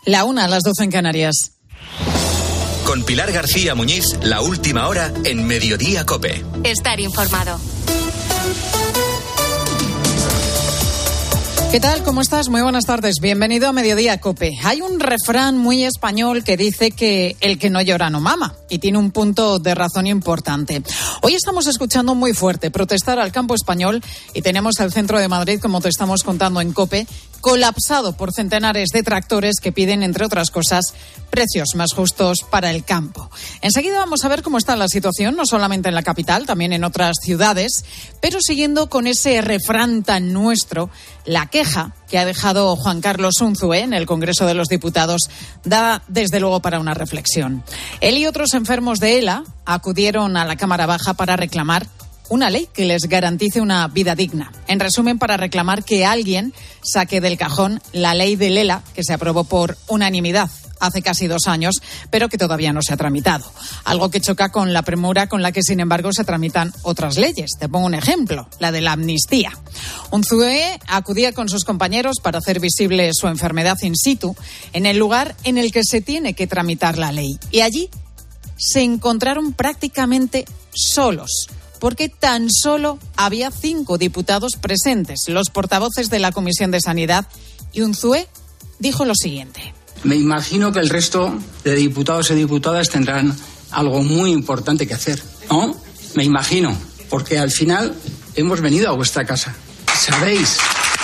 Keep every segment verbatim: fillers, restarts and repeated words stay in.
La una a las doce en Canarias. Con Pilar García Muñiz, la última hora en Mediodía COPE. Estar informado. ¿Qué tal? ¿Cómo estás? Muy buenas tardes. Bienvenido a Mediodía COPE. Hay un refrán muy español que dice que el que no llora no mama, y tiene un punto de razón importante. Hoy estamos escuchando muy fuerte protestar al campo español y tenemos el centro de Madrid, como te estamos contando en COPE, colapsado por centenares de tractores que piden, entre otras cosas, precios más justos para el campo. Enseguida vamos a ver cómo está la situación, no solamente en la capital, también en otras ciudades, pero siguiendo con ese refrán tan nuestro, la queja que ha dejado Juan Carlos Unzué en el Congreso de los Diputados da desde luego para una reflexión. Él y otros enfermos de ELA acudieron a la Cámara Baja para reclamar una ley que les garantice una vida digna. En resumen, para reclamar que alguien saque del cajón la ley del ELA, que se aprobó por unanimidad hace casi dos años, pero que todavía no se ha tramitado. Algo que choca con la premura con la que, sin embargo, se tramitan otras leyes. Te pongo un ejemplo, la de la amnistía. Unzué acudía con sus compañeros para hacer visible su enfermedad in situ en el lugar en el que se tiene que tramitar la ley. Y allí se encontraron prácticamente solos, porque tan solo había cinco diputados presentes, los portavoces de la Comisión de Sanidad, y Unzué dijo lo siguiente. Me imagino que el resto de diputados y diputadas tendrán algo muy importante que hacer, ¿no? Me imagino, porque al final hemos venido a vuestra casa. Sabéis,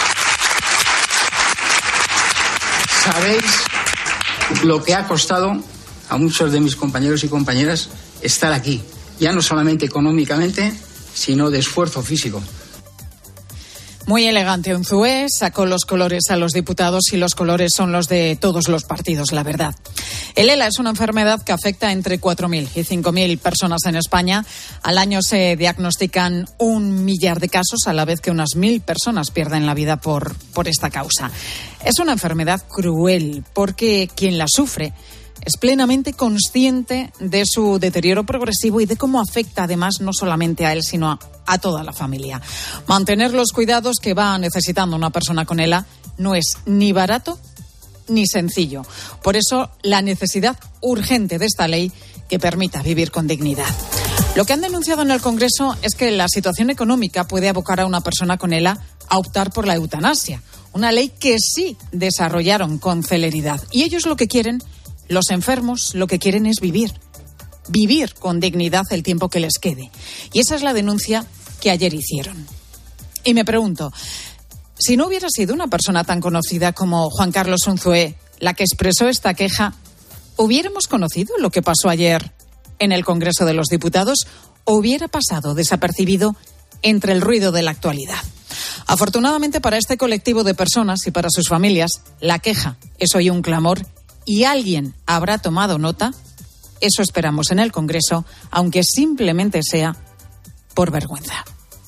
sabéis lo que ha costado a muchos de mis compañeros y compañeras estar aquí, ya no solamente económicamente, sino de esfuerzo físico. Muy elegante Unzué, sacó los colores a los diputados y los colores son los de todos los partidos, la verdad. El ELA es una enfermedad que afecta entre cuatro mil y cinco mil personas en España. Al año se diagnostican un millar de casos, a la vez que unas mil personas pierden la vida por, por esta causa. Es una enfermedad cruel porque quien la sufre es plenamente consciente de su deterioro progresivo y de cómo afecta además no solamente a él, sino a, a toda la familia. Mantener los cuidados que va necesitando una persona con ELA no es ni barato ni sencillo. Por eso, la necesidad urgente de esta ley que permita vivir con dignidad. Lo que han denunciado en el Congreso es que la situación económica puede abocar a una persona con ELA a optar por la eutanasia. Una ley que sí desarrollaron con celeridad. Y ellos lo que quieren, los enfermos, lo que quieren es vivir. Vivir con dignidad el tiempo que les quede. Y esa es la denuncia que ayer hicieron. Y me pregunto, si no hubiera sido una persona tan conocida como Juan Carlos Unzué la que expresó esta queja, ¿hubiéramos conocido lo que pasó ayer en el Congreso de los Diputados o hubiera pasado desapercibido entre el ruido de la actualidad? Afortunadamente para este colectivo de personas y para sus familias, la queja es hoy un clamor y alguien habrá tomado nota. Eso esperamos en el Congreso, aunque simplemente sea por vergüenza.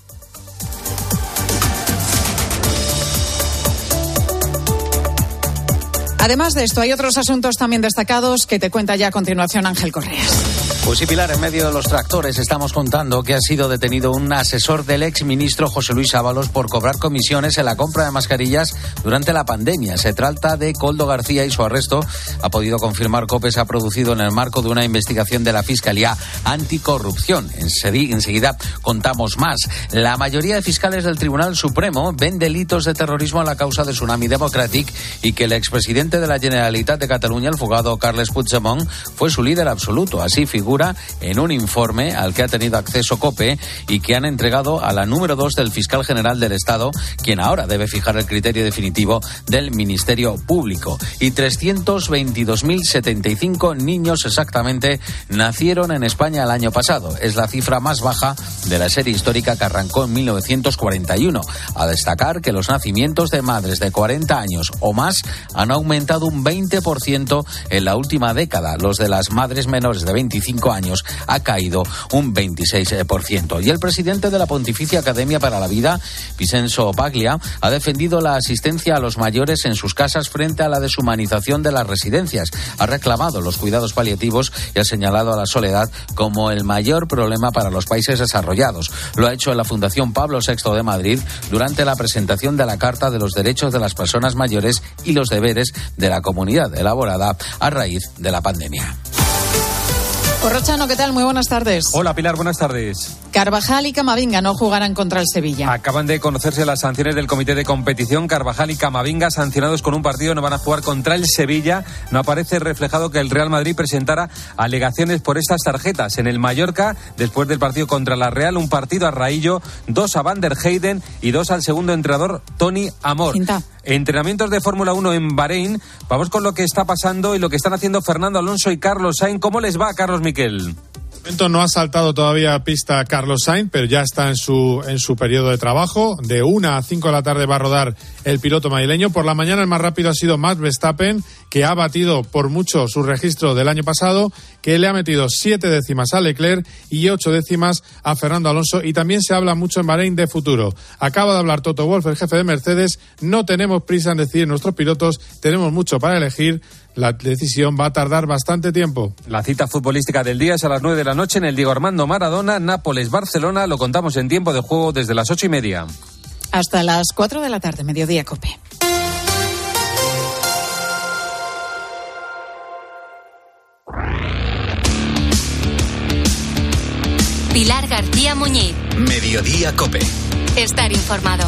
Además de esto, hay otros asuntos también destacados que te cuenta ya a continuación Ángel Correas. Pues sí, Pilar, en medio de los tractores estamos contando que ha sido detenido un asesor del exministro José Luis Ábalos por cobrar comisiones en la compra de mascarillas durante la pandemia. Se trata de Koldo García y su arresto, ha podido confirmar COPE, se ha producido en el marco de una investigación de la Fiscalía Anticorrupción. Enseguida contamos más. La mayoría de fiscales del Tribunal Supremo ven delitos de terrorismo a la causa de Tsunami Democratic y que el expresidente de la Generalitat de Cataluña, el fugado Carles Puigdemont, fue su líder absoluto. Así figura en un informe al que ha tenido acceso COPE y que han entregado a la número dos del fiscal general del Estado, quien ahora debe fijar el criterio definitivo del Ministerio Público. Y trescientos veintidós mil setenta y cinco niños exactamente nacieron en España el año pasado. Es la cifra más baja de la serie histórica que arrancó en mil novecientos cuarenta y uno. A destacar que los nacimientos de madres de cuarenta años o más han aumentado un veinte por ciento en la última década. Los de las madres menores de veinticinco cinco años ha caído un veintiséis por ciento. Y el presidente de la Pontificia Academia para la Vida, Vincenzo Paglia, ha defendido la asistencia a los mayores en sus casas frente a la deshumanización de las residencias. Ha reclamado los cuidados paliativos y ha señalado a la soledad como el mayor problema para los países desarrollados. Lo ha hecho en la Fundación Pablo sexto de Madrid durante la presentación de la Carta de los Derechos de las Personas Mayores y los Deberes de la Comunidad, elaborada a raíz de la pandemia. Corrochano, ¿qué tal? Muy buenas tardes. Hola, Pilar, buenas tardes. Carvajal y Camavinga no jugarán contra el Sevilla. Acaban de conocerse las sanciones del comité de competición. Carvajal y Camavinga, sancionados con un partido, no van a jugar contra el Sevilla. No aparece reflejado que el Real Madrid presentara alegaciones por estas tarjetas. En el Mallorca, después del partido contra la Real, un partido a Raillo, dos a Van der Heyden y dos al segundo entrenador, Tony Amor. Cinta. Entrenamientos de Fórmula uno en Bahrein. Vamos con lo que está pasando y lo que están haciendo Fernando Alonso y Carlos Sainz. ¿Cómo les va, Carlos Miquel? No ha saltado todavía a pista Carlos Sainz, pero ya está en su en su periodo de trabajo. De una a cinco de la tarde va a rodar el piloto madrileño. Por la mañana el más rápido ha sido Max Verstappen, que ha batido por mucho su registro del año pasado, que le ha metido siete décimas a Leclerc y ocho décimas a Fernando Alonso. Y también se habla mucho en Bahrein de futuro. Acaba de hablar Toto Wolff, el jefe de Mercedes. No tenemos prisa en decidir nuestros pilotos, tenemos mucho para elegir. La decisión va a tardar bastante tiempo. La cita futbolística del día es a las nueve de la noche en el Diego Armando Maradona, Nápoles-Barcelona. Lo contamos en tiempo de juego desde las ocho y media. Hasta las cuatro de la tarde, Mediodía Cope. Pilar García Muñiz. Mediodía Cope. Estar informado.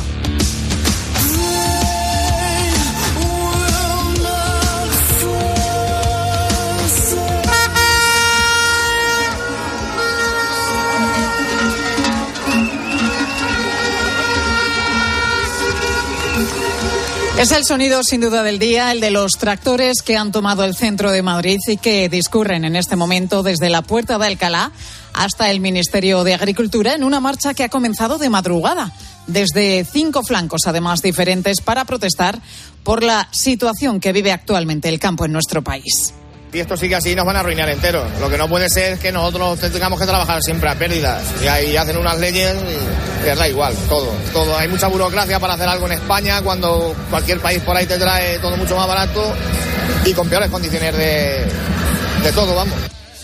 Es el sonido sin duda del día, el de los tractores que han tomado el centro de Madrid y que discurren en este momento desde la Puerta de Alcalá hasta el Ministerio de Agricultura en una marcha que ha comenzado de madrugada, desde cinco flancos además diferentes, para protestar por la situación que vive actualmente el campo en nuestro país. Y esto sigue así, nos van a arruinar entero. Lo que no puede ser es que nosotros tengamos que trabajar siempre a pérdidas. Y ahí hacen unas leyes y les da igual, todo, todo. Hay mucha burocracia para hacer algo en España cuando cualquier país por ahí te trae todo mucho más barato y con peores condiciones de, de todo, vamos.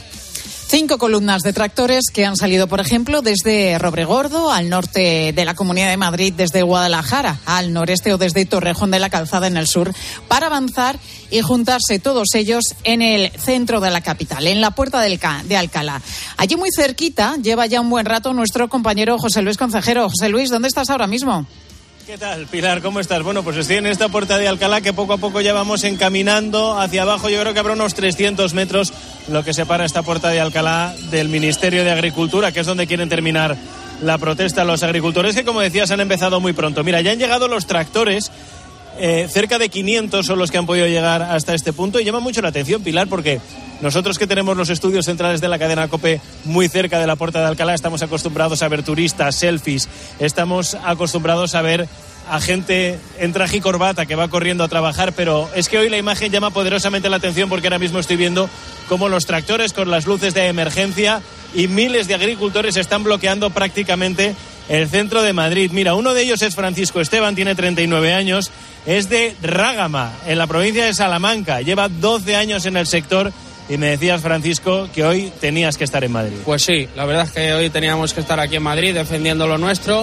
Cinco columnas de tractores que han salido, por ejemplo, desde Robregordo, al norte de la Comunidad de Madrid, desde Guadalajara, al noreste, o desde Torrejón de la Calzada, en el sur, para avanzar y juntarse todos ellos en el centro de la capital, en la Puerta del Ca- de Alcalá. Allí muy cerquita lleva ya un buen rato nuestro compañero José Luis Concejero. José Luis, ¿dónde estás ahora mismo? ¿Qué tal, Pilar? ¿Cómo estás? Bueno, pues estoy en esta Puerta de Alcalá que poco a poco ya vamos encaminando hacia abajo. Yo creo que habrá unos trescientos metros lo que separa esta Puerta de Alcalá del Ministerio de Agricultura, que es donde quieren terminar la protesta los agricultores, que, como decías, han empezado muy pronto. Mira, ya han llegado los tractores. Eh, cerca de quinientos son los que han podido llegar hasta este punto y llama mucho la atención, Pilar, porque nosotros que tenemos los estudios centrales de la cadena COPE muy cerca de la Puerta de Alcalá estamos acostumbrados a ver turistas, selfies, estamos acostumbrados a ver a gente en traje y corbata que va corriendo a trabajar, pero es que hoy la imagen llama poderosamente la atención porque ahora mismo estoy viendo cómo los tractores con las luces de emergencia y miles de agricultores están bloqueando prácticamente el centro de Madrid. Mira, uno de ellos es Francisco Esteban, tiene treinta y nueve años, es de Rágama, en la provincia de Salamanca, lleva doce años en el sector. Y me decías, Francisco, que hoy tenías que estar en Madrid. Pues sí, la verdad es que hoy teníamos que estar aquí en Madrid defendiendo lo nuestro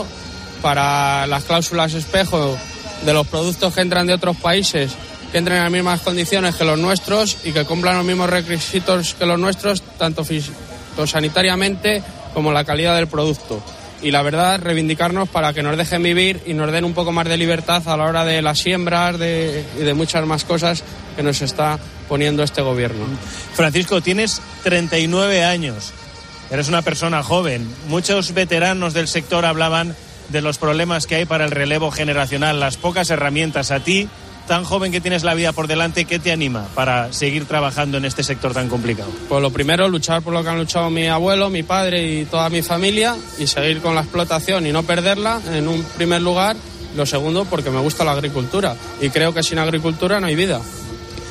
para las cláusulas espejo de los productos que entran de otros países, que entren en las mismas condiciones que los nuestros y que cumplan los mismos requisitos que los nuestros, tanto fitosanitariamente como la calidad del producto. Y la verdad, reivindicarnos para que nos dejen vivir y nos den un poco más de libertad a la hora de las siembras de, y de muchas más cosas que nos está poniendo este gobierno. Francisco, tienes treinta y nueve años, eres una persona joven. Muchos veteranos del sector hablaban de los problemas que hay para el relevo generacional, las pocas herramientas. A ti, tan joven que tienes la vida por delante, ¿qué te anima para seguir trabajando en este sector tan complicado? Pues lo primero, luchar por lo que han luchado mi abuelo, mi padre y toda mi familia, y seguir con la explotación y no perderla en un primer lugar. Lo segundo, porque me gusta la agricultura y creo que sin agricultura no hay vida.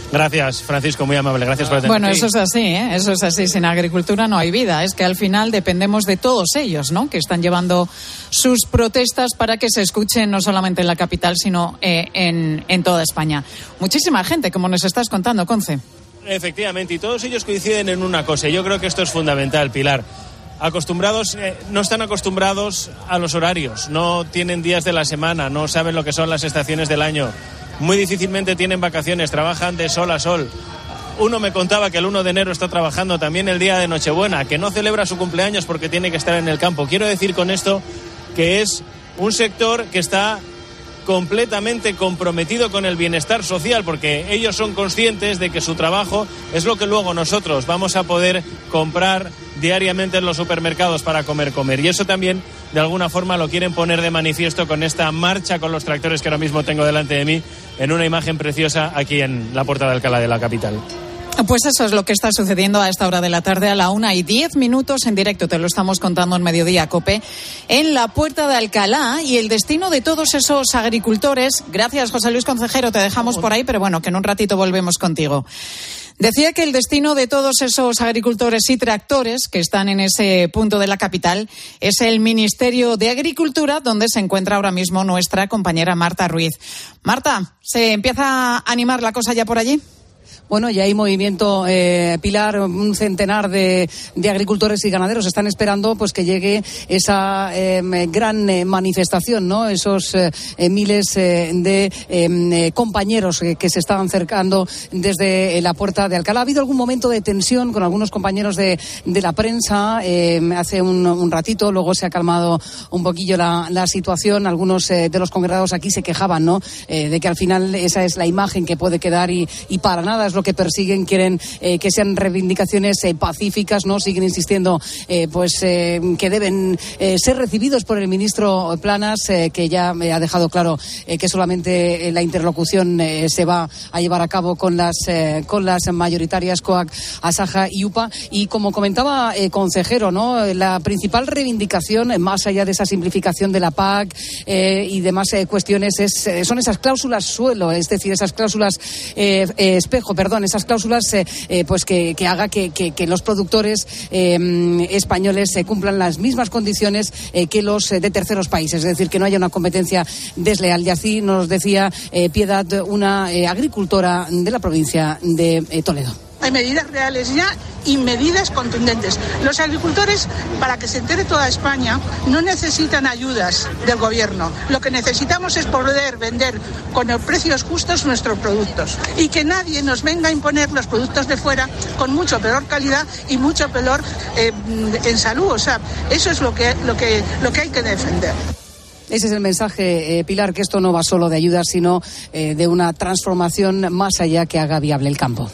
Gracias, Francisco, muy amable. Gracias por atenderme. Bueno, eso es así, ¿eh? Eso es así. Sin agricultura no hay vida. Es que al final dependemos de todos ellos, ¿no? Que están llevando sus protestas para que se escuchen no solamente en la capital, sino eh, en, en toda España. Muchísima gente, como nos estás contando, Conce. Efectivamente, y todos ellos coinciden en una cosa. Yo creo que esto es fundamental, Pilar. Acostumbrados, eh, no están acostumbrados a los horarios, no tienen días de la semana, no saben lo que son las estaciones del año. Muy difícilmente tienen vacaciones, trabajan de sol a sol. Uno me contaba que el uno de enero está trabajando también el día de Nochebuena, que no celebra su cumpleaños porque tiene que estar en el campo. Quiero decir con esto que es un sector que está completamente comprometido con el bienestar social, porque ellos son conscientes de que su trabajo es lo que luego nosotros vamos a poder comprar diariamente en los supermercados para comer, comer. Y eso también, de alguna forma, lo quieren poner de manifiesto con esta marcha con los tractores que ahora mismo tengo delante de mí, en una imagen preciosa aquí en la Puerta de Alcalá de la capital. Pues eso es lo que está sucediendo a esta hora de la tarde, a la una y diez minutos en directo. Te lo estamos contando en Mediodía Cope, en la Puerta de Alcalá, y el destino de todos esos agricultores. Gracias, José Luis Concejero, te dejamos por ahí, pero bueno, que en un ratito volvemos contigo. Decía que el destino de todos esos agricultores y tractores que están en ese punto de la capital es el Ministerio de Agricultura, donde se encuentra ahora mismo nuestra compañera Marta Ruiz. Marta, ¿se empieza a animar la cosa ya por allí? Bueno, ya hay movimiento, eh, Pilar, un centenar de, de agricultores y ganaderos están esperando pues que llegue esa eh, gran eh, manifestación, ¿no? Esos eh, miles eh, de eh, compañeros que, que se estaban acercando desde la Puerta de Alcalá. Ha habido algún momento de tensión con algunos compañeros de, de la prensa eh, hace un, un ratito, luego se ha calmado un poquillo la, la situación. Algunos eh, de los congregados aquí se quejaban, ¿no? Eh, de que al final esa es la imagen que puede quedar y, y para nada es lo que persiguen, quieren eh, que sean reivindicaciones eh, pacíficas, ¿no? Siguen insistiendo eh, pues eh, que deben eh, ser recibidos por el ministro Planas, eh, que ya eh, ha dejado claro eh, que solamente eh, la interlocución eh, se va a llevar a cabo con las eh, con las mayoritarias COAG, Asaja y UPA. Y como comentaba eh, Concejero, ¿no? La principal reivindicación, eh, más allá de esa simplificación de la P A C eh, y demás eh, cuestiones, es, eh, son esas cláusulas suelo, es decir, esas cláusulas eh, eh, espejo, perdón, esas cláusulas eh, eh, pues que, que haga que, que, que los productores eh, españoles eh, cumplan las mismas condiciones eh, que los eh, de terceros países, es decir, que no haya una competencia desleal. Y así nos decía eh, Piedad, una eh, agricultora de la provincia de eh, Toledo. Hay medidas reales ya y medidas contundentes. Los agricultores, para que se entere toda España, no necesitan ayudas del gobierno. Lo que necesitamos es poder vender con los precios justos nuestros productos y que nadie nos venga a imponer los productos de fuera con mucho peor calidad y mucho peor eh, en salud. O sea, eso es lo que, lo que, lo que hay que defender. Ese es el mensaje, eh, Pilar, que esto no va solo de ayudas, sino eh, de una transformación más allá que haga viable el campo.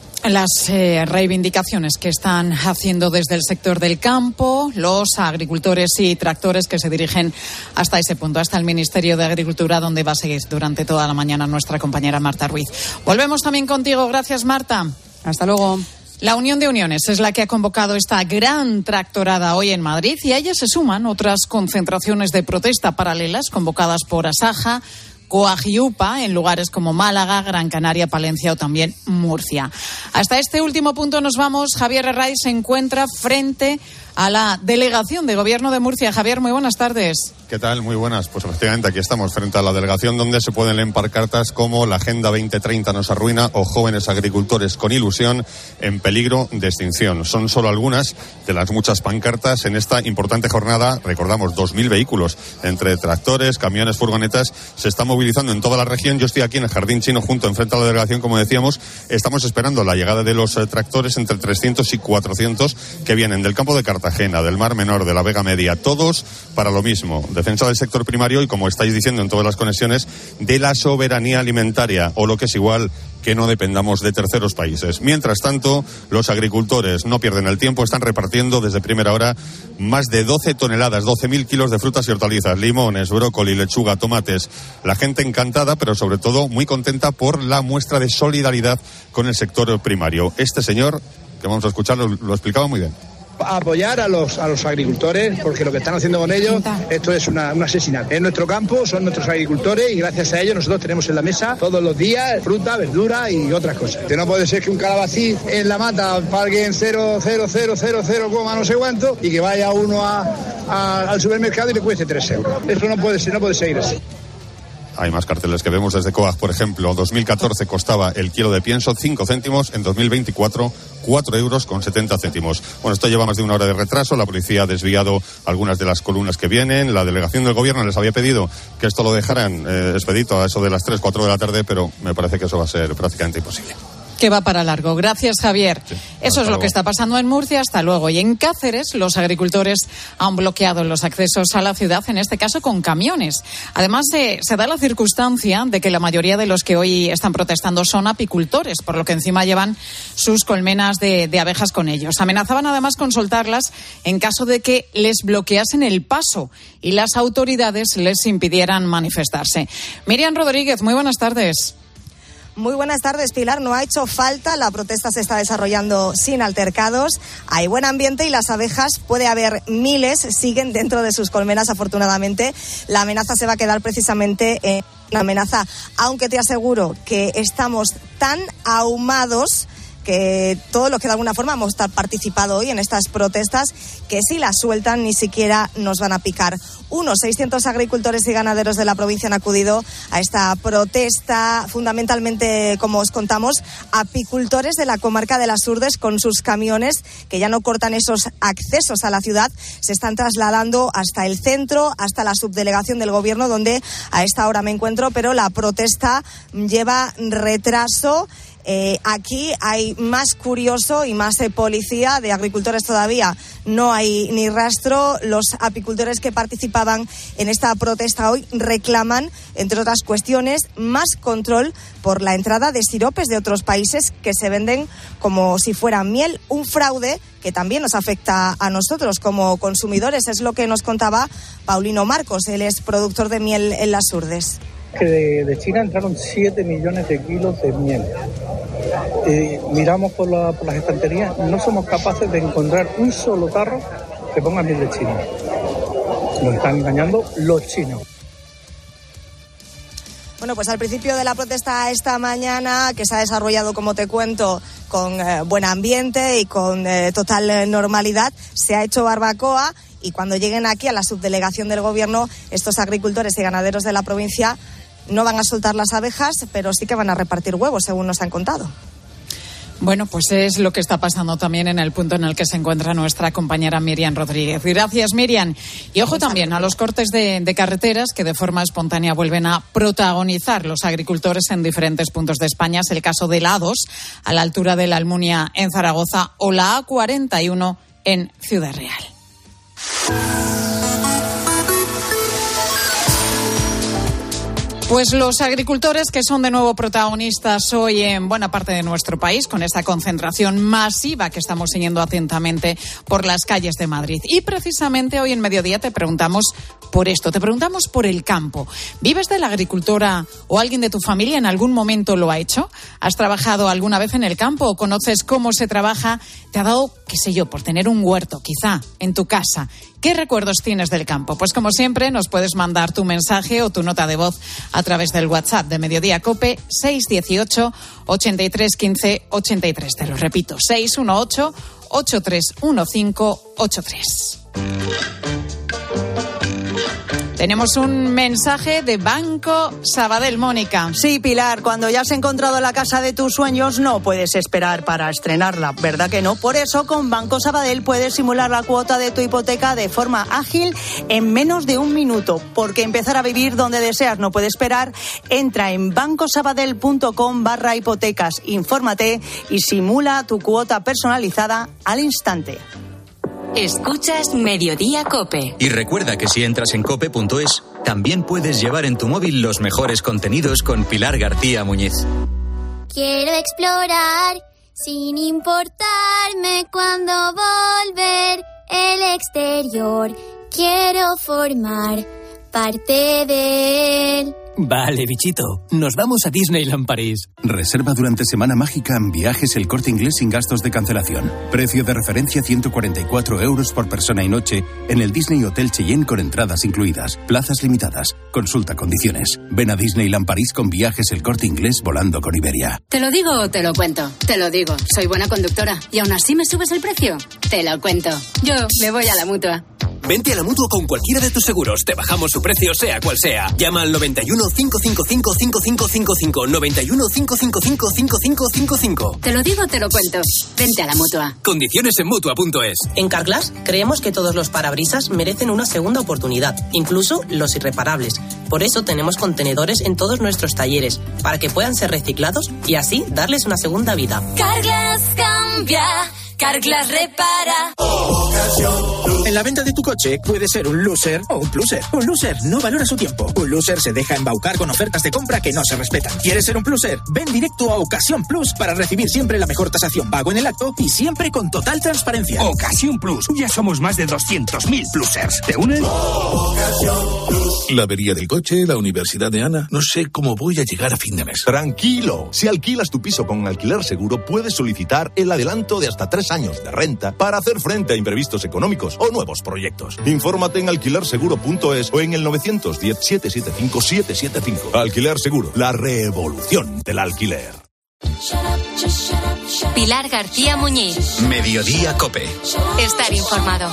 Las eh, reivindicaciones que están haciendo desde el sector del campo los agricultores y tractores que se dirigen hasta ese punto, hasta el Ministerio de Agricultura, donde va a seguir durante toda la mañana nuestra compañera Marta Ruiz. Volvemos también contigo. Gracias, Marta. Hasta luego. La Unión de Uniones es la que ha convocado esta gran tractorada hoy en Madrid, y a ella se suman otras concentraciones de protesta paralelas convocadas por Asaja, COAG y UPA en lugares como Málaga, Gran Canaria, Palencia o también Murcia. Hasta este último punto nos vamos. Javier Herray se encuentra frente a la delegación de Gobierno de Murcia. Javier, muy buenas tardes. ¿Qué tal? Muy buenas. Pues efectivamente aquí estamos frente a la delegación, donde se pueden leer pancartas como la Agenda veinte treinta nos arruina o jóvenes agricultores con ilusión en peligro de extinción. Son solo algunas de las muchas pancartas en esta importante jornada. Recordamos, dos mil vehículos entre tractores, camiones, furgonetas se están movilizando en toda la región. Yo estoy aquí en el Jardín Chino, junto enfrente a la delegación, como decíamos. Estamos esperando la llegada de los eh, tractores, entre trescientos y cuatrocientos, que vienen del campo de Cartagena, del Mar Menor, de la Vega Media, todos para lo mismo: defensa del sector primario y, como estáis diciendo en todas las conexiones, de la soberanía alimentaria, o lo que es igual, que no dependamos de terceros países. Mientras tanto, los agricultores no pierden el tiempo, están repartiendo desde primera hora más de doce toneladas, doce mil kilos de frutas y hortalizas, limones, brócoli, lechuga, tomates. La gente encantada, pero sobre todo muy contenta por la muestra de solidaridad con el sector primario. Este señor, que vamos a escuchar, lo, lo explicaba muy bien. a apoyar a los, a los agricultores, porque lo que están haciendo con ellos, esto es una, un asesinato. En nuestro campo son nuestros agricultores y gracias a ellos nosotros tenemos en la mesa todos los días fruta, verdura y otras cosas. Que no puede ser que un calabacín en la mata pague en cero, cero, cero, cero, cero, coma no sé cuánto y que vaya uno a, a, al supermercado y le cueste tres euros. Eso no puede ser, no puede seguir así. Hay más carteles que vemos desde Coag, por ejemplo. dos mil catorce costaba el kilo de pienso cinco céntimos, en dos mil veinticuatro cuatro euros con setenta céntimos. Bueno, esto lleva más de una hora de retraso. La policía ha desviado algunas de las columnas que vienen. La delegación del gobierno les había pedido que esto lo dejaran eh, expedito a eso de las tres, cuatro de la tarde, pero me parece que eso va a ser prácticamente imposible. Que va para largo. Gracias, Javier. Sí, Eso es lo que está pasando en Murcia. Hasta luego. Y en Cáceres, los agricultores han bloqueado los accesos a la ciudad, en este caso con camiones. Además, eh, se da la circunstancia de que la mayoría de los que hoy están protestando son apicultores, por lo que encima llevan sus colmenas de, de abejas con ellos. Amenazaban además con soltarlas en caso de que les bloqueasen el paso y las autoridades les impidieran manifestarse. Miriam Rodríguez, muy buenas tardes. Muy buenas tardes, Pilar. No ha hecho falta, la protesta se está desarrollando sin altercados, hay buen ambiente y las abejas, puede haber miles, siguen dentro de sus colmenas, afortunadamente. La amenaza se va a quedar precisamente en una amenaza, aunque te aseguro que estamos tan ahumados que todos los que de alguna forma hemos participado hoy en estas protestas, que si las sueltan ni siquiera nos van a picar. Unos seiscientos agricultores y ganaderos de la provincia han acudido a esta protesta, fundamentalmente, como os contamos, apicultores de la comarca de las Urdes con sus camiones que ya no cortan esos accesos a la ciudad, se están trasladando hasta el centro, hasta la subdelegación del gobierno, donde a esta hora me encuentro, pero la protesta lleva retraso. Eh, aquí hay más curioso y más eh, policía, de agricultores todavía no hay ni rastro. Los apicultores que participaban en esta protesta hoy reclaman, entre otras cuestiones, más control por la entrada de siropes de otros países que se venden como si fuera miel, un fraude que también nos afecta a nosotros como consumidores. Es lo que nos contaba Paulino Marcos, él es productor de miel en las Urdes. Que de, de China entraron siete millones de kilos de miel. Eh, miramos por, la, por las estanterías, no somos capaces de encontrar un solo tarro que ponga miel de China. Nos están engañando los chinos. Bueno, pues al principio de la protesta esta mañana, que se ha desarrollado, como te cuento, con eh, buen ambiente y con eh, total eh, normalidad, se ha hecho barbacoa. Y cuando lleguen aquí a la subdelegación del gobierno, estos agricultores y ganaderos de la provincia no van a soltar las abejas, pero sí que van a repartir huevos, según nos han contado. Bueno, pues es lo que está pasando también en el punto en el que se encuentra nuestra compañera Miriam Rodríguez. Gracias, Miriam. Y ojo también a los cortes de, de carreteras que de forma espontánea vuelven a protagonizar los agricultores en diferentes puntos de España. Es el caso de la A dos, a la altura de la Almunia en Zaragoza, o la A cuarenta y uno en Ciudad Real. Pues los agricultores que son de nuevo protagonistas hoy en buena parte de nuestro país, con esta concentración masiva que estamos siguiendo atentamente por las calles de Madrid. Y precisamente hoy en Mediodía te preguntamos por esto, te preguntamos por el campo. ¿Vives de la agricultura o alguien de tu familia en algún momento lo ha hecho? ¿Has trabajado alguna vez en el campo o conoces cómo se trabaja? ¿Te ha dado, qué sé yo, por tener un huerto, quizá, en tu casa? ¿Qué recuerdos tienes del campo? Pues como siempre nos puedes mandar tu mensaje o tu nota de voz a través del WhatsApp de Mediodía COPE seis dieciocho, ochenta y tres, quince, ochenta y tres. Te lo repito, seis uno ocho, ocho tres uno cinco, ocho tres. Tenemos un mensaje de Banco Sabadell, Mónica. Sí, Pilar, cuando ya has encontrado la casa de tus sueños no puedes esperar para estrenarla, ¿verdad que no? Por eso con Banco Sabadell puedes simular la cuota de tu hipoteca de forma ágil en menos de un minuto, porque empezar a vivir donde deseas no puede esperar. Entra en bancosabadell.com barra hipotecas, infórmate y simula tu cuota personalizada al instante. Escuchas Mediodía COPE. Y recuerda que si entras en cope punto es, también puedes llevar en tu móvil los mejores contenidos con Pilar García Muñiz. Quiero explorar sin importarme cuándo volver el exterior. Quiero formar parte de él. Vale, bichito. Nos vamos a Disneyland París. Reserva durante Semana Mágica en Viajes El Corte Inglés sin gastos de cancelación. Precio de referencia ciento cuarenta y cuatro euros por persona y noche en el Disney Hotel Cheyenne con entradas incluidas. Plazas limitadas. Consulta condiciones. Ven a Disneyland París con Viajes El Corte Inglés volando con Iberia. ¿Te lo digo o te lo cuento? Te lo digo. Soy buena conductora. ¿Y aún así me subes el precio? Te lo cuento. Yo me voy a la Mutua. Vente a la Mutua con cualquiera de tus seguros. Te bajamos su precio, sea cual sea. Llama al noventa y uno, cinco cinco cinco, cinco cinco cinco cinco. noventa y uno, cinco cinco cinco, cinco cinco cinco cinco. Te lo digo, te lo cuento. Vente a la Mutua. Condiciones en Mutua punto es. En Carglass creemos que todos los parabrisas merecen una segunda oportunidad, incluso los irreparables. Por eso tenemos contenedores en todos nuestros talleres, para que puedan ser reciclados y así darles una segunda vida. Carglass cambia. Carglass repara. En la venta de tu coche puede ser un loser o un pluser. Un loser no valora su tiempo. Un loser se deja embaucar con ofertas de compra que no se respetan. ¿Quieres ser un pluser? Ven directo a Ocasión Plus para recibir siempre la mejor tasación pago en el acto y siempre con total transparencia. Ocasión Plus. Ya somos más de doscientos mil plusers. ¿Te unes? La avería del coche, la universidad de Ana. No sé cómo voy a llegar a fin de mes. Tranquilo. Si alquilas tu piso con Alquiler Seguro, puedes solicitar el adelanto de hasta tres años de renta para hacer frente a imprevistos económicos o nuevos proyectos. Infórmate en alquiler seguro punto es o en el novecientos diez, setecientos setenta y cinco, setecientos setenta y cinco. Alquiler Seguro, la revolución del alquiler. Pilar García Muñiz. Mediodía COPE. Estar informado.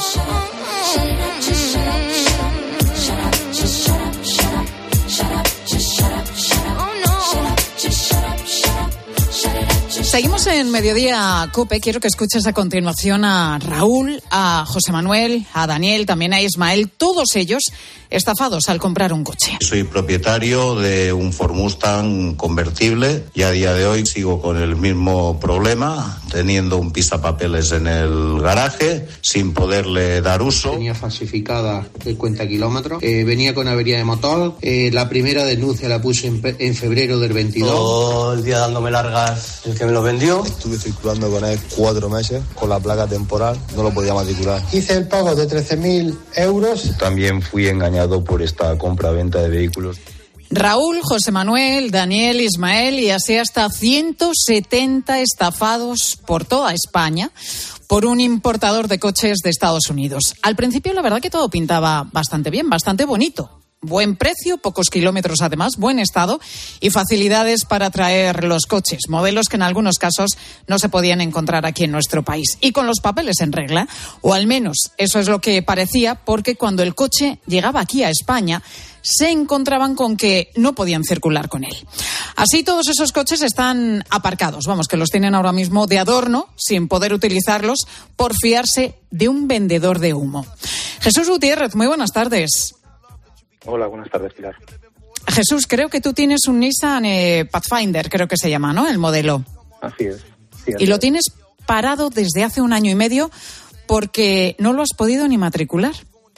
Seguimos en Mediodía COPE. Quiero que escuches a continuación a Raúl, a José Manuel, a Daniel, también a Ismael, todos ellos estafados al comprar un coche. Soy propietario de un Ford Mustang convertible y a día de hoy sigo con el mismo problema, teniendo un pisapapeles en el garaje sin poderle dar uso. Tenía falsificada el cuenta kilómetros, eh, venía con avería de motor, eh, la primera denuncia la puse en, en febrero del veintidós. Todo el día dándome largas el que me lo vendió. Estuve circulando con él cuatro meses con la placa temporal, no lo podía matricular. Hice el pago de trece mil euros. También fui engañado por esta compra-venta de vehículos. Raúl, José Manuel, Daniel, Ismael y así hasta ciento setenta estafados por toda España por un importador de coches de Estados Unidos. Al principio la verdad que todo pintaba bastante bien, bastante bonito. Buen precio, pocos kilómetros además, buen estado y facilidades para traer los coches, modelos que en algunos casos no se podían encontrar aquí en nuestro país. Y con los papeles en regla, o al menos eso es lo que parecía, porque cuando el coche llegaba aquí a España se encontraban con que no podían circular con él. Así todos esos coches están aparcados, vamos, que los tienen ahora mismo de adorno, sin poder utilizarlos, por fiarse de un vendedor de humo. Jesús Gutiérrez, muy buenas tardes. Hola, buenas tardes, Pilar. Jesús, creo que tú tienes un Nissan eh, Pathfinder, creo que se llama, ¿no? El modelo. Así es. Sí, así y lo es. tienes parado desde hace un año y medio porque no lo has podido ni matricular.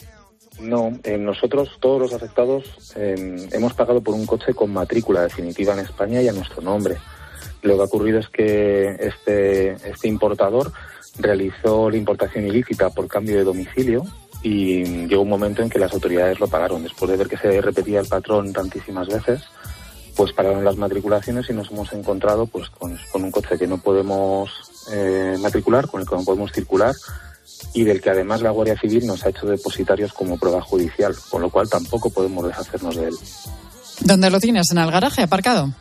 No, eh, nosotros, todos los afectados, eh, hemos pagado por un coche con matrícula definitiva en España y a nuestro nombre. Lo que ha ocurrido es que este, este importador realizó la importación ilícita por cambio de domicilio y llegó un momento en que las autoridades lo pagaron. Después de ver que se repetía el patrón tantísimas veces, pues pararon las matriculaciones y nos hemos encontrado pues con, con un coche que no podemos eh, matricular, con el que no podemos circular y del que además la Guardia Civil nos ha hecho depositarios como prueba judicial, con lo cual tampoco podemos deshacernos de él. ¿Dónde lo tienes? ¿En el garaje aparcado?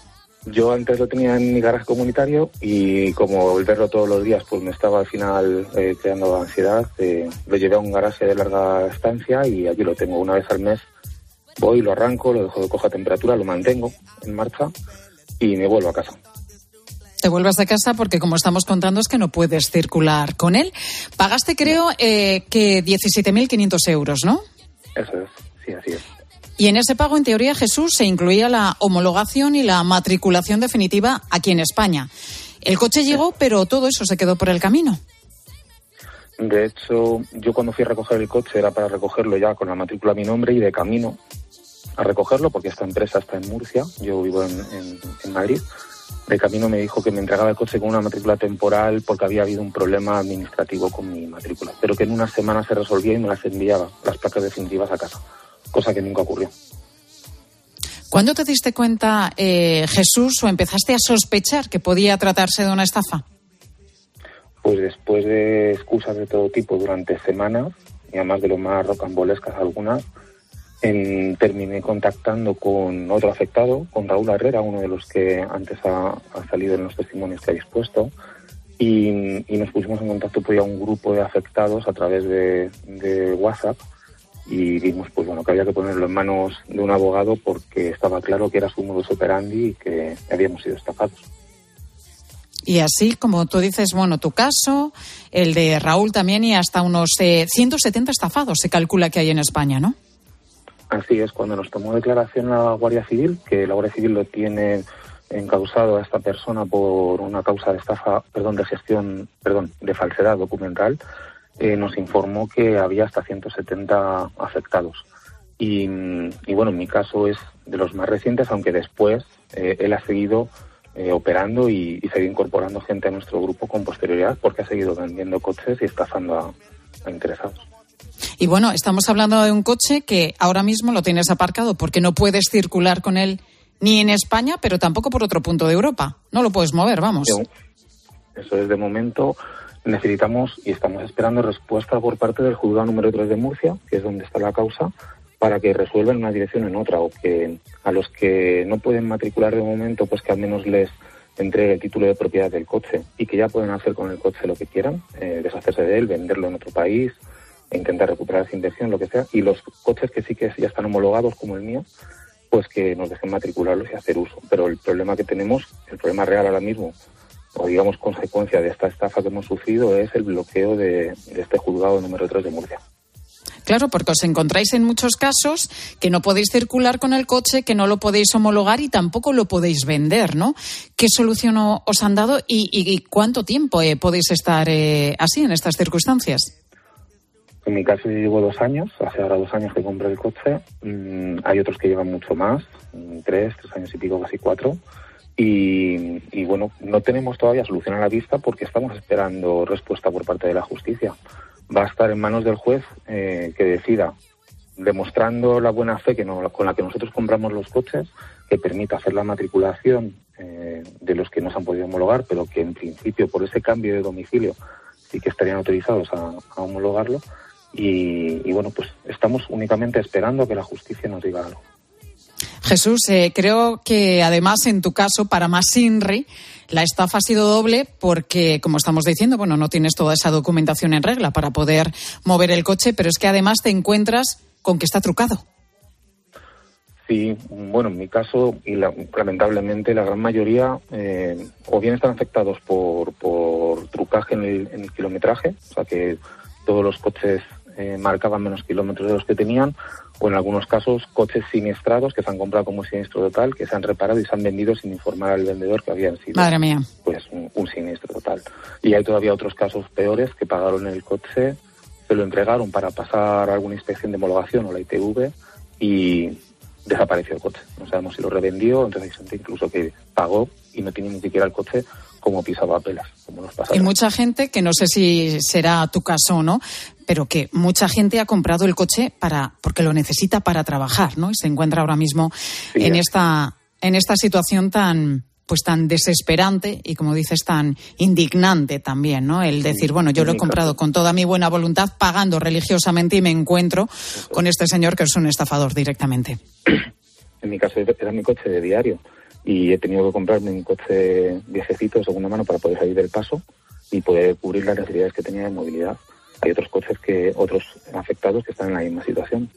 Yo antes lo tenía en mi garaje comunitario y como el verlo todos los días pues me estaba al final eh, creando ansiedad, eh, lo llevé a un garaje de larga estancia y allí lo tengo. Una vez al mes voy, lo arranco, lo dejo de coja temperatura, lo mantengo en marcha y me vuelvo a casa. Te vuelvas de casa porque, como estamos contando, es que no puedes circular con él. Pagaste, creo, eh, que diecisiete mil quinientos euros, ¿no? Eso es, sí, así es. Y en ese pago, en teoría, Jesús, se incluía la homologación y la matriculación definitiva aquí en España. El coche llegó, pero todo eso se quedó por el camino. De hecho, yo cuando fui a recoger el coche era para recogerlo ya con la matrícula a mi nombre y de camino a recogerlo, porque esta empresa está en Murcia, yo vivo en, en, en Madrid. De camino me dijo que me entregaba el coche con una matrícula temporal porque había habido un problema administrativo con mi matrícula, pero que en una semana se resolvía y me las enviaba, las placas definitivas, a casa, cosa que nunca ocurrió. ¿Cuándo te diste cuenta, eh, Jesús, o empezaste a sospechar que podía tratarse de una estafa? Pues después de excusas de todo tipo durante semanas, y además de lo más rocambolescas algunas, en, terminé contactando con otro afectado, con Raúl Herrera, uno de los que antes ha, ha salido en los testimonios que habéis puesto, y, y nos pusimos en contacto pues, a un grupo de afectados a través de, de WhatsApp, y vimos pues bueno que había que ponerlo en manos de un abogado porque estaba claro que era su modus operandi y que habíamos sido estafados. Y así, como tú dices, bueno, tu caso, el de Raúl también, y hasta unos eh, ciento setenta estafados se calcula que hay en España, ¿no? Así es, cuando nos tomó declaración la Guardia Civil, que la Guardia Civil lo tiene encausado a esta persona por una causa de estafa, perdón, de gestión, perdón, de falsedad documental, Eh, nos informó que había hasta ciento setenta afectados. Y, y bueno, en mi caso es de los más recientes, aunque después eh, él ha seguido eh, operando y, y seguido incorporando gente a nuestro grupo con posterioridad porque ha seguido vendiendo coches y estafando a, a interesados. Y bueno, estamos hablando de un coche que ahora mismo lo tienes aparcado porque no puedes circular con él ni en España, pero tampoco por otro punto de Europa. No lo puedes mover, vamos. Eso es de momento. Necesitamos y estamos esperando respuesta por parte del juzgado número tres de Murcia, que es donde está la causa, para que resuelvan una dirección en otra, o que a los que no pueden matricular de momento, pues que al menos les entregue el título de propiedad del coche y que ya pueden hacer con el coche lo que quieran, eh, deshacerse de él, venderlo en otro país, e intentar recuperar esa inversión, lo que sea. Y los coches que sí que ya están homologados, como el mío, pues que nos dejen matricularlos y hacer uso. Pero el problema que tenemos, el problema real ahora mismo, o digamos consecuencia de esta estafa que hemos sufrido, es el bloqueo de, de este juzgado número tres de Murcia. Claro, porque os encontráis en muchos casos que no podéis circular con el coche, que no lo podéis homologar y tampoco lo podéis vender, ¿no? ¿Qué solución os han dado y, y, y cuánto tiempo eh, podéis estar eh, así, en estas circunstancias? En mi caso yo llevo dos años, hace ahora dos años que compré el coche. Mm, hay otros que llevan mucho más, tres, tres años y pico, casi cuatro. Y, y bueno, no tenemos todavía solución a la vista porque estamos esperando respuesta por parte de la justicia. Va a estar en manos del juez eh, que decida, demostrando la buena fe que no, con la que nosotros compramos los coches, que permita hacer la matriculación eh, de los que no se han podido homologar, pero que en principio por ese cambio de domicilio sí que estarían autorizados a, a homologarlo. Y, y bueno, pues estamos únicamente esperando a que la justicia nos diga algo. Jesús, eh, creo que además en tu caso, para más INRI, la estafa ha sido doble porque, como estamos diciendo, bueno, no tienes toda esa documentación en regla para poder mover el coche, pero es que además te encuentras con que está trucado. Sí, bueno, en mi caso, y la, lamentablemente la gran mayoría, eh, o bien están afectados por, por trucaje en el, en el kilometraje, o sea que todos los coches eh, marcaban menos kilómetros de los que tenían, o en algunos casos coches siniestrados que se han comprado como siniestro total, que se han reparado y se han vendido sin informar al vendedor que habían sido Madre mía. pues un, un siniestro total. Y hay todavía otros casos peores que pagaron el coche, se lo entregaron para pasar alguna inspección de homologación o la I T V y desapareció el coche. No sabemos si lo revendió, entonces hay gente incluso que pagó y no tiene ni siquiera el coche como pisaba pelas, como nos pasa. Y mucha gente, que no sé si será tu caso o no, pero que mucha gente ha comprado el coche para porque lo necesita para trabajar, ¿no? Y se encuentra ahora mismo sí, en esta en esta situación tan pues tan desesperante y, como dices, tan indignante también, ¿no? El decir, sí, bueno, yo lo he comprado con toda mi buena voluntad, pagando religiosamente, y me encuentro Eso. con este señor que es un estafador directamente. En mi caso era mi coche de diario y he tenido que comprarme un coche viejecito de segunda mano para poder salir del paso y poder cubrir las necesidades que tenía de movilidad. Hay otros coches que, otros afectados que están en la misma situación.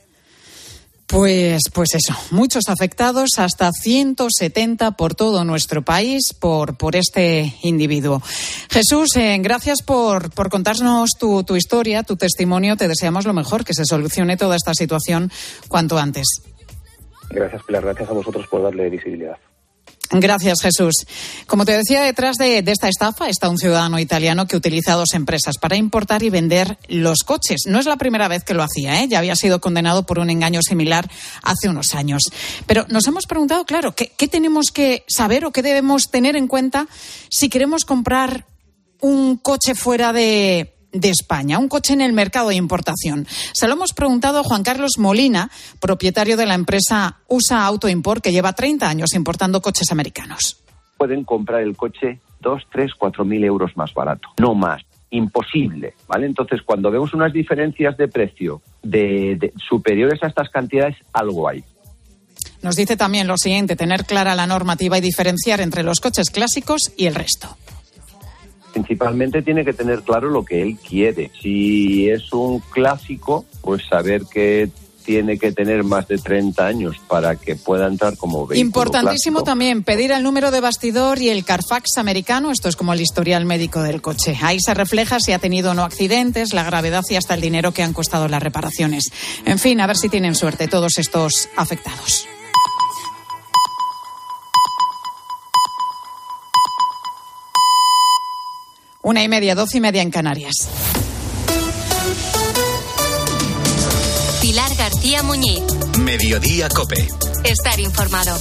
Pues, pues eso, muchos afectados, hasta ciento setenta por todo nuestro país por, por este individuo. Jesús, eh, gracias por, por contarnos tu, tu historia, tu testimonio. Te deseamos lo mejor, que se solucione toda esta situación cuanto antes. Gracias, Pilar. Gracias a vosotros por darle visibilidad. Gracias, Jesús. Como te decía, detrás de, de esta estafa está un ciudadano italiano que utiliza dos empresas para importar y vender los coches. No es la primera vez que lo hacía, ¿eh? Ya había sido condenado por un engaño similar hace unos años. Pero nos hemos preguntado, claro, ¿qué, qué tenemos que saber o qué debemos tener en cuenta si queremos comprar un coche fuera de, de España, un coche en el mercado de importación. Se lo hemos preguntado a Juan Carlos Molina, propietario de la empresa U S A Auto Import, que lleva treinta años importando coches americanos. Pueden comprar el coche dos, tres, cuatro mil euros más barato, no más. Imposible, ¿vale? Entonces, cuando vemos unas diferencias de precio de, de superiores a estas cantidades, algo hay. Nos dice también lo siguiente: tener clara la normativa y diferenciar entre los coches clásicos y el resto. Principalmente tiene que tener claro lo que él quiere. Si es un clásico, pues saber que tiene que tener más de treinta años para que pueda entrar como vehículo Importantísimo clásico. También pedir el número de bastidor y el Carfax americano. Esto es como el historial médico del coche. Ahí se refleja si ha tenido o no accidentes, la gravedad y hasta el dinero que han costado las reparaciones. En fin, a ver si tienen suerte todos estos afectados. Una y media, doce y media en Canarias. Pilar García Muñiz. Mediodía COPE. Estar informado.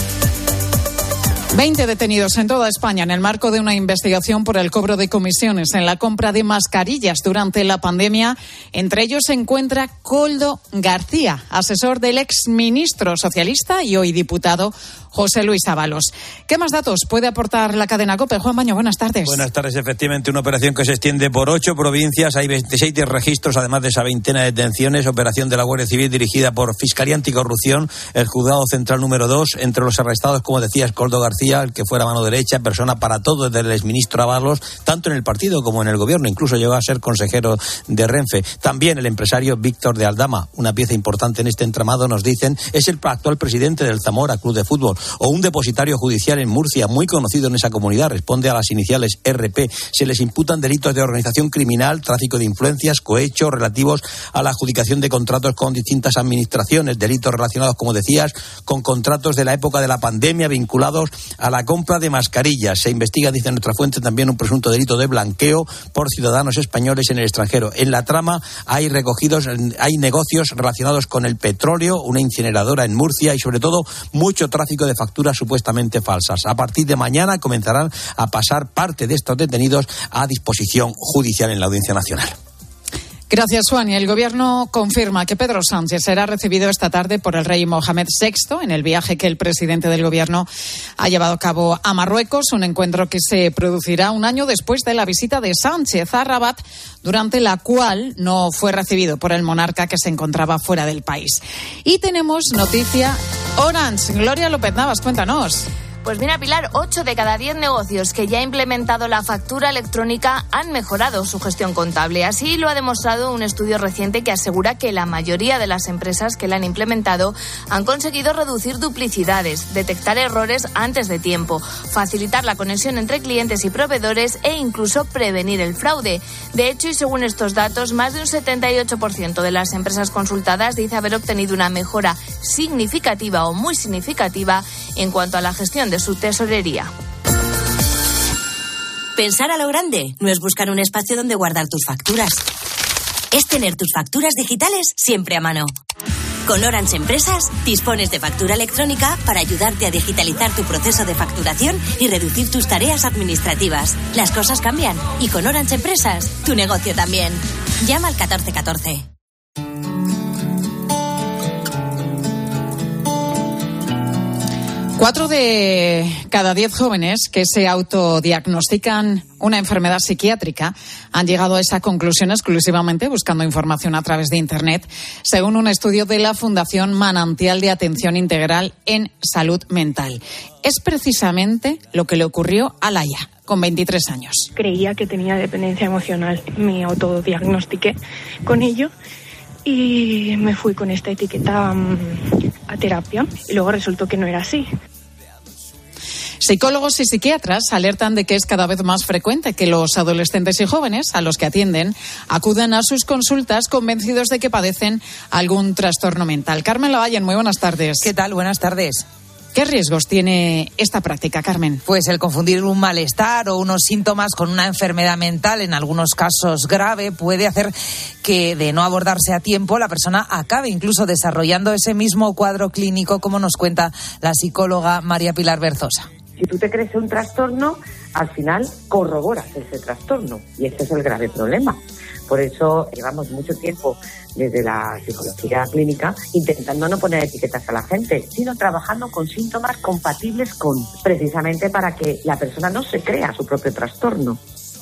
veinte detenidos en toda España en el marco de una investigación por el cobro de comisiones en la compra de mascarillas durante la pandemia. Entre ellos se encuentra Koldo García, asesor del exministro socialista y hoy diputado José Luis Ábalos. ¿Qué más datos puede aportar la cadena COPE? Juan Baño, buenas tardes. Buenas tardes. Efectivamente, una operación que se extiende por ocho provincias. Hay veintiséis registros, además de esa veintena de detenciones. Operación de la Guardia Civil dirigida por Fiscalía Anticorrupción, el Juzgado Central número dos. Entre los arrestados, como decías, Koldo García, el que fuera mano derecha, persona para todo del exministro Ábalos, tanto en el partido como en el gobierno. Incluso llegó a ser consejero de Renfe. También el empresario Víctor de Aldama, una pieza importante en este entramado, nos dicen, es el actual presidente del Zamora Club de Fútbol. O un depositario judicial en Murcia, muy conocido en esa comunidad, responde a las iniciales R P. Se les imputan delitos de organización criminal, tráfico de influencias, cohecho, relativos a la adjudicación de contratos con distintas administraciones, delitos relacionados, como decías, con contratos de la época de la pandemia vinculados a la compra de mascarillas. Se investiga, dice nuestra fuente, también un presunto delito de blanqueo por ciudadanos españoles en el extranjero. En la trama hay recogidos, hay negocios relacionados con el petróleo, una incineradora en Murcia y sobre todo mucho tráfico de facturas supuestamente falsas. A partir de mañana comenzarán a pasar parte de estos detenidos a disposición judicial en la Audiencia Nacional. Gracias, Juan. Y el Gobierno confirma que Pedro Sánchez será recibido esta tarde por el rey Mohamed sexto en el viaje que el presidente del Gobierno ha llevado a cabo a Marruecos, un encuentro que se producirá un año después de la visita de Sánchez a Rabat, durante la cual no fue recibido por el monarca, que se encontraba fuera del país. Y tenemos noticia Orange. Gloria López Navas, cuéntanos. Pues mira, Pilar, ocho de cada diez negocios que ya ha implementado la factura electrónica han mejorado su gestión contable. Así lo ha demostrado un estudio reciente que asegura que la mayoría de las empresas que la han implementado han conseguido reducir duplicidades, detectar errores antes de tiempo, facilitar la conexión entre clientes y proveedores e incluso prevenir el fraude. De hecho, y según estos datos, más de un setenta y ocho por ciento de las empresas consultadas dice haber obtenido una mejora significativa o muy significativa en cuanto a la gestión de su tesorería. Pensar a lo grande no es buscar un espacio donde guardar tus facturas. Es tener tus facturas digitales siempre a mano. Con Orange Empresas dispones de factura electrónica para ayudarte a digitalizar tu proceso de facturación y reducir tus tareas administrativas. Las cosas cambian y con Orange Empresas tu negocio también. Llama al catorce catorce. Cuatro de cada diez jóvenes que se autodiagnostican una enfermedad psiquiátrica han llegado a esa conclusión exclusivamente buscando información a través de Internet, según un estudio de la Fundación Manantial de Atención Integral en Salud Mental. Es precisamente lo que le ocurrió a Laia, con veintitrés años. Creía que tenía dependencia emocional. Me autodiagnostiqué con ello y me fui con esta etiqueta um, a terapia y luego resultó que no era así. Psicólogos y psiquiatras alertan de que es cada vez más frecuente que los adolescentes y jóvenes a los que atienden acudan a sus consultas convencidos de que padecen algún trastorno mental. Carmen Lavalle, muy buenas tardes. ¿Qué tal? Buenas tardes. ¿Qué riesgos tiene esta práctica, Carmen? Pues el confundir un malestar o unos síntomas con una enfermedad mental, en algunos casos grave, puede hacer que, de no abordarse a tiempo, la persona acabe incluso desarrollando ese mismo cuadro clínico, como nos cuenta la psicóloga María Pilar Berzosa. Si tú te crees un trastorno, al final corroboras ese trastorno y ese es el grave problema. Por eso llevamos mucho tiempo desde la psicología clínica intentando no poner etiquetas a la gente, sino trabajando con síntomas compatibles con, precisamente para que la persona no se crea su propio trastorno.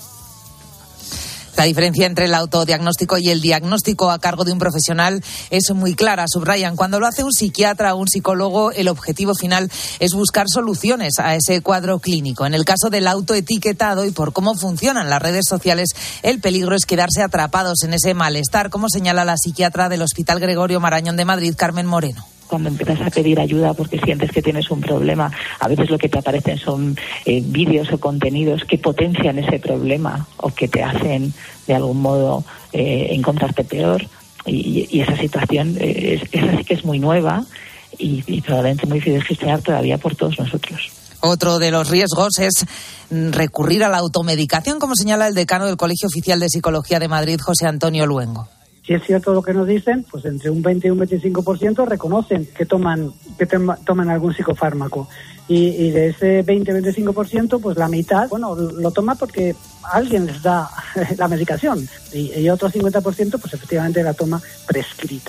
La diferencia entre el autodiagnóstico y el diagnóstico a cargo de un profesional es muy clara, subrayan. Cuando lo hace un psiquiatra o un psicólogo, el objetivo final es buscar soluciones a ese cuadro clínico. En el caso del autoetiquetado y por cómo funcionan las redes sociales, el peligro es quedarse atrapados en ese malestar, como señala la psiquiatra del Hospital Gregorio Marañón de Madrid, Carmen Moreno. Cuando empiezas a pedir ayuda porque sientes que tienes un problema, a veces lo que te aparecen son eh, vídeos o contenidos que potencian ese problema o que te hacen de algún modo eh, encontrarte peor, y, y esa situación eh, es, esa sí que es muy nueva y, y probablemente muy difícil de gestionar todavía por todos nosotros. Otro de los riesgos es recurrir a la automedicación, como señala el decano del Colegio Oficial de Psicología de Madrid, José Antonio Luengo. Si es cierto lo que nos dicen, pues entre un veinte y un veinticinco por ciento reconocen que toman que tema, toman algún psicofármaco. Y, y de ese veinte a veinticinco por ciento, pues la mitad, bueno, lo toma porque alguien les da la medicación. Y, y otro cincuenta por ciento, pues efectivamente la toma prescrita.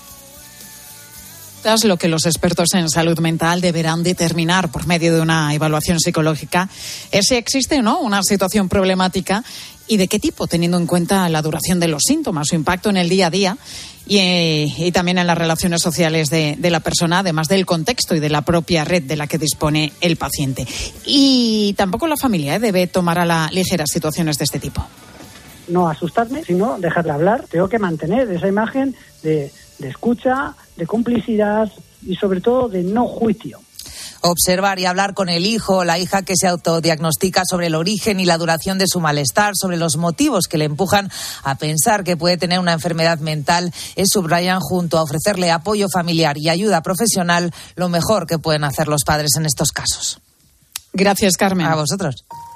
Es lo que los expertos en salud mental deberán determinar por medio de una evaluación psicológica es si existe o no una situación problemática y de qué tipo, teniendo en cuenta la duración de los síntomas, su impacto en el día a día y, eh, y también en las relaciones sociales de, de la persona, además del contexto y de la propia red de la que dispone el paciente. Y tampoco la familia ¿eh? debe tomar a la ligera situaciones de este tipo. No asustarme, sino dejarle hablar. Tengo que mantener esa imagen de, de escucha, de complicidad y sobre todo de no juicio. Observar y hablar con el hijo o la hija que se autodiagnostica sobre el origen y la duración de su malestar, sobre los motivos que le empujan a pensar que puede tener una enfermedad mental, es, subrayan, junto a ofrecerle apoyo familiar y ayuda profesional, lo mejor que pueden hacer los padres en estos casos. Gracias, Carmen. A vosotros.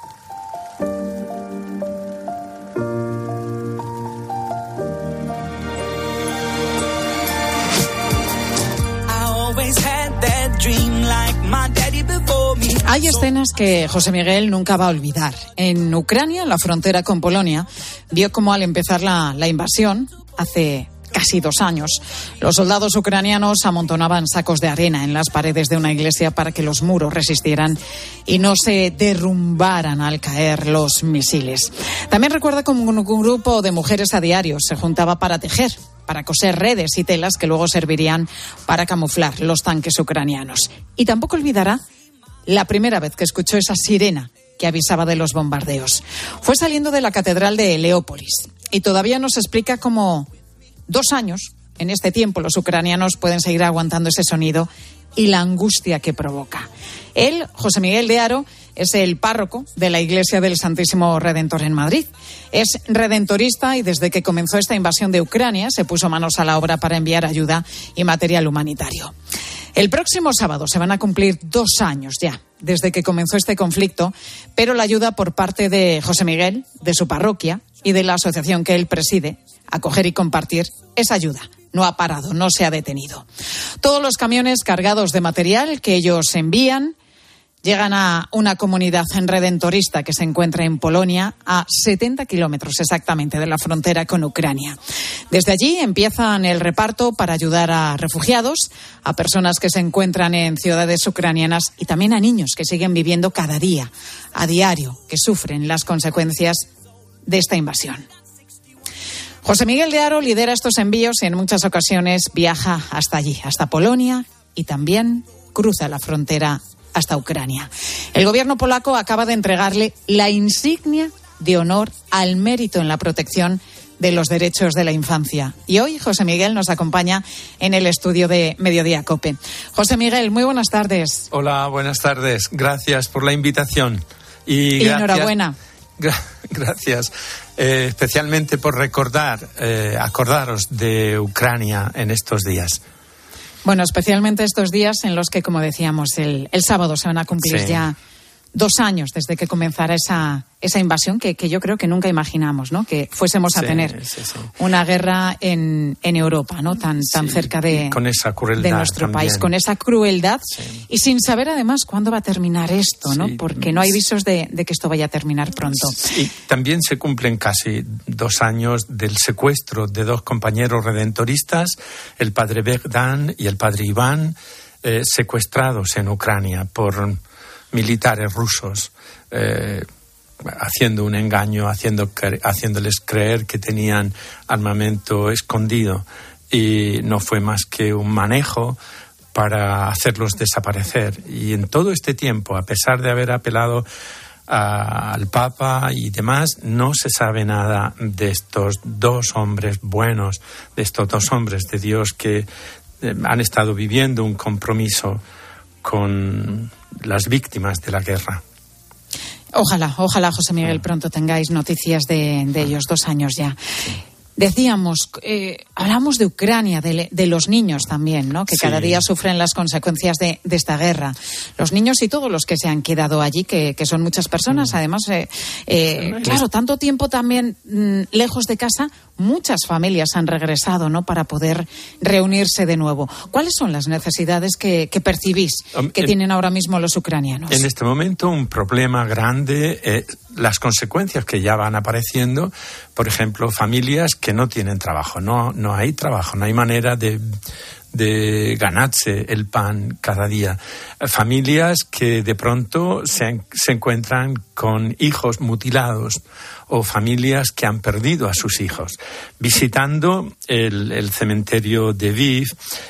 Hay escenas que José Miguel nunca va a olvidar. En Ucrania, en la frontera con Polonia, vio cómo al empezar la, la invasión, hace casi dos años, los soldados ucranianos amontonaban sacos de arena en las paredes de una iglesia para que los muros resistieran y no se derrumbaran al caer los misiles. También recuerda cómo un grupo de mujeres a diario se juntaba para tejer, para coser redes y telas que luego servirían para camuflar los tanques ucranianos. Y tampoco olvidará la primera vez que escuchó esa sirena que avisaba de los bombardeos. Fue saliendo de la catedral de Leópolis y todavía nos explica cómo dos años, en este tiempo, los ucranianos pueden seguir aguantando ese sonido y la angustia que provoca. Él, José Miguel de Haro, es el párroco de la Iglesia del Santísimo Redentor en Madrid. Es redentorista y desde que comenzó esta invasión de Ucrania se puso manos a la obra para enviar ayuda y material humanitario. El próximo sábado se van a cumplir dos años ya desde que comenzó este conflicto, pero la ayuda por parte de José Miguel, de su parroquia y de la asociación que él preside, Acoger y Compartir, esa ayuda no ha parado, no se ha detenido. Todos los camiones cargados de material que ellos envían llegan a una comunidad redentorista que se encuentra en Polonia, a setenta kilómetros exactamente de la frontera con Ucrania. Desde allí empiezan el reparto para ayudar a refugiados, a personas que se encuentran en ciudades ucranianas y también a niños que siguen viviendo cada día, a diario, que sufren las consecuencias de esta invasión. José Miguel de Haro lidera estos envíos y en muchas ocasiones viaja hasta allí, hasta Polonia, y también cruza la frontera hasta Ucrania. El gobierno polaco acaba de entregarle la insignia de honor al mérito en la protección de los derechos de la infancia. Y hoy José Miguel nos acompaña en el estudio de Mediodía COPE. José Miguel, muy buenas tardes. Hola, buenas tardes. Gracias por la invitación. Y, y gracias, enhorabuena. Gra- gracias, eh, especialmente por recordar, eh, acordaros de Ucrania en estos días. Bueno, especialmente estos días en los que, como decíamos, el, el sábado se van a cumplir sí. ya Dos años desde que comenzara esa, esa invasión que, que yo creo que nunca imaginamos, ¿no? Que fuésemos a sí, tener sí, sí. una guerra en, en Europa, ¿no? Tan, tan sí, cerca de, con esa crueldad de nuestro también. país, con esa crueldad Sí. y sin saber además cuándo va a terminar esto, ¿no? Sí. Porque no hay visos de, de que esto vaya a terminar pronto. Y también se cumplen casi dos años del secuestro de dos compañeros redentoristas, el padre Bogdan y el padre Iván, eh, secuestrados en Ucrania por militares rusos, eh, haciendo un engaño, haciendo, haciéndoles creer que tenían armamento escondido, y no fue más que un manejo para hacerlos desaparecer. Y en todo este tiempo, a pesar de haber apelado a, al Papa y demás, no se sabe nada de estos dos hombres buenos, de estos dos hombres de Dios que eh, han estado viviendo un compromiso con las víctimas de la guerra. Ojalá, ojalá, José Miguel, pronto tengáis noticias de, de ellos, dos años ya. Decíamos, eh, hablamos de Ucrania, de, de los niños también, ¿no? Que sí. Cada día sufren las consecuencias de, de esta guerra. Los niños y todos los que se han quedado allí, que, que son muchas personas. Mm. Además, eh, eh, claro, tanto tiempo también mm, lejos de casa, muchas familias han regresado, ¿no? Para poder reunirse de nuevo. ¿Cuáles son las necesidades que, que percibís que en, tienen ahora mismo los ucranianos? En este momento, un problema grande, eh, las consecuencias que ya van apareciendo. Por ejemplo, familias que no tienen trabajo, no, no hay trabajo, no hay manera de, de ganarse el pan cada día. Familias que de pronto se, se encuentran con hijos mutilados, o familias que han perdido a sus hijos. Visitando el, el cementerio de Lviv,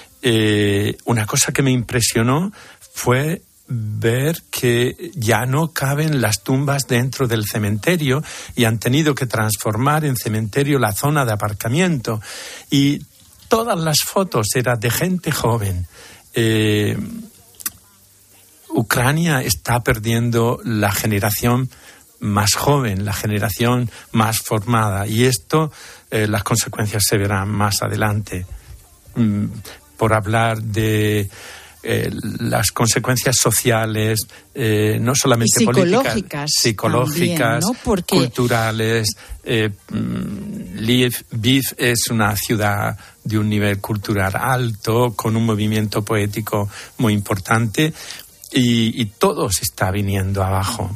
eh, una cosa que me impresionó fue ver que ya no caben las tumbas dentro del cementerio y han tenido que transformar en cementerio la zona de aparcamiento, y todas las fotos eran de gente joven. Eh, Ucrania está perdiendo la generación más joven, la generación más formada, y esto, eh, las consecuencias se verán más adelante. Mm, por hablar de Eh, las consecuencias sociales, eh, no solamente y psicológicas, políticas, psicológicas, también, ¿no? Porque... culturales. Eh, Lviv es una ciudad de un nivel cultural alto, con un movimiento poético muy importante, y, y todo se está viniendo abajo.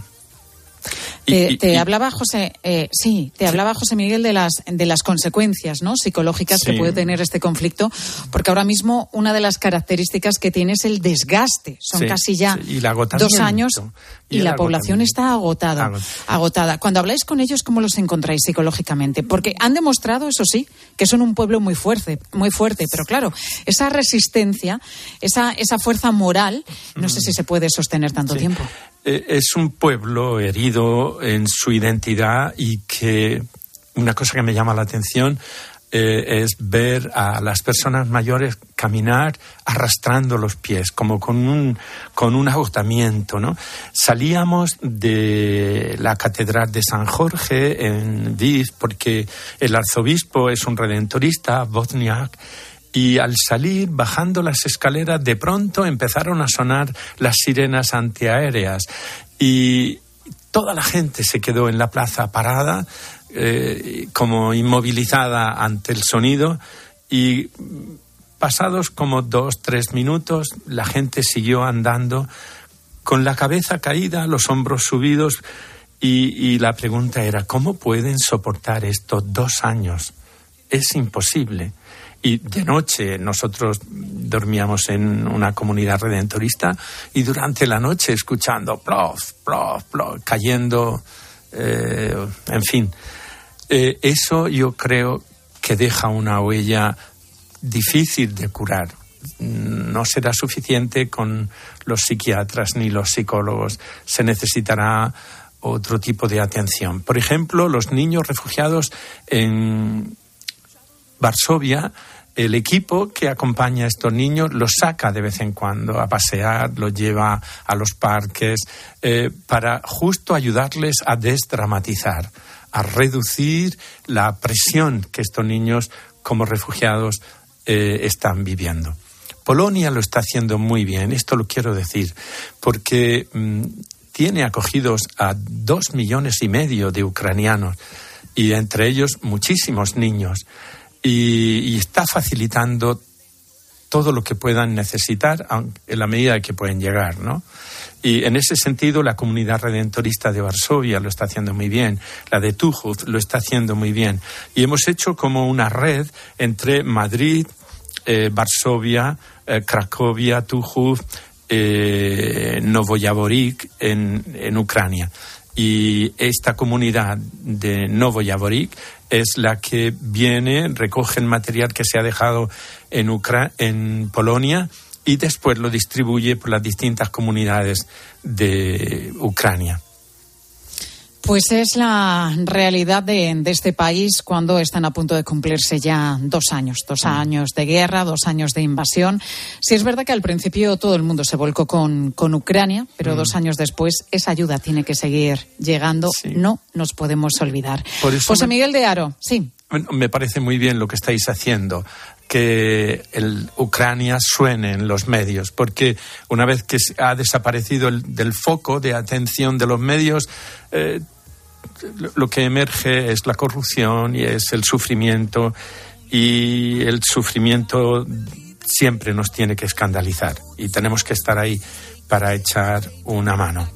Te, te hablaba José, eh, sí, te hablaba José Miguel de las de las consecuencias, ¿no? Psicológicas sí. que puede tener este conflicto, porque ahora mismo una de las características que tiene es el desgaste. Son sí, casi ya sí. dos años y, y la población está agotada, Agot... agotada. Cuando habláis con ellos, ¿cómo los encontráis psicológicamente? Porque han demostrado, eso sí, que son un pueblo muy fuerte, muy fuerte, pero claro, esa resistencia, esa esa fuerza moral, no mm. sé si se puede sostener tanto sí. tiempo. Es un pueblo herido en su identidad, y que una cosa que me llama la atención eh, es ver a las personas mayores caminar arrastrando los pies, como con un, con un agotamiento, ¿no? Salíamos de la Catedral de San Jorge en Lviv, porque el arzobispo es un redentorista, Wozniak. Y al salir, bajando las escaleras, de pronto empezaron a sonar las sirenas antiaéreas, y toda la gente se quedó en la plaza parada, eh, como inmovilizada ante el sonido, y pasados como dos, tres minutos, la gente siguió andando con la cabeza caída, los hombros subidos, y, y la pregunta era, ¿cómo pueden soportar estos dos años? Es imposible. Y de noche nosotros dormíamos en una comunidad redentorista, y durante la noche escuchando plof, plof, plof, cayendo, eh, en fin. Eh, eso yo creo que deja una huella difícil de curar. No será suficiente con los psiquiatras ni los psicólogos. Se necesitará otro tipo de atención. Por ejemplo, los niños refugiados en Varsovia, el equipo que acompaña a estos niños los saca de vez en cuando a pasear, los lleva a los parques, eh, para justo ayudarles a desdramatizar, a reducir la presión que estos niños como refugiados eh, están viviendo. Polonia lo está haciendo muy bien, esto lo quiero decir, porque mmm, tiene acogidos a dos millones y medio de ucranianos, y entre ellos muchísimos niños, y, y está facilitando todo lo que puedan necesitar en la medida que pueden llegar, ¿no? Y en ese sentido la comunidad redentorista de Varsovia lo está haciendo muy bien, la de Túchów lo está haciendo muy bien, y hemos hecho como una red entre Madrid, eh, Varsovia, eh, Cracovia, Túchów, eh, Novoyavorsk en, en Ucrania. Y esta comunidad de Novoyavorsk es la que viene, recoge el material que se ha dejado en, Ucra- en Polonia y después lo distribuye por las distintas comunidades de Ucrania. Pues es la realidad de, de este país cuando están a punto de cumplirse ya dos años, dos años de guerra, dos años de invasión. Sí es verdad que al principio todo el mundo se volcó con, con Ucrania, pero mm. dos años después esa ayuda tiene que seguir llegando. Sí. No nos podemos olvidar. José me... Miguel de Haro, sí. Me parece muy bien lo que estáis haciendo, que el Ucrania suene en los medios, porque una vez que ha desaparecido el, del foco de atención de los medios, eh, lo que emerge es la corrupción y es el sufrimiento, y el sufrimiento siempre nos tiene que escandalizar y tenemos que estar ahí para echar una mano.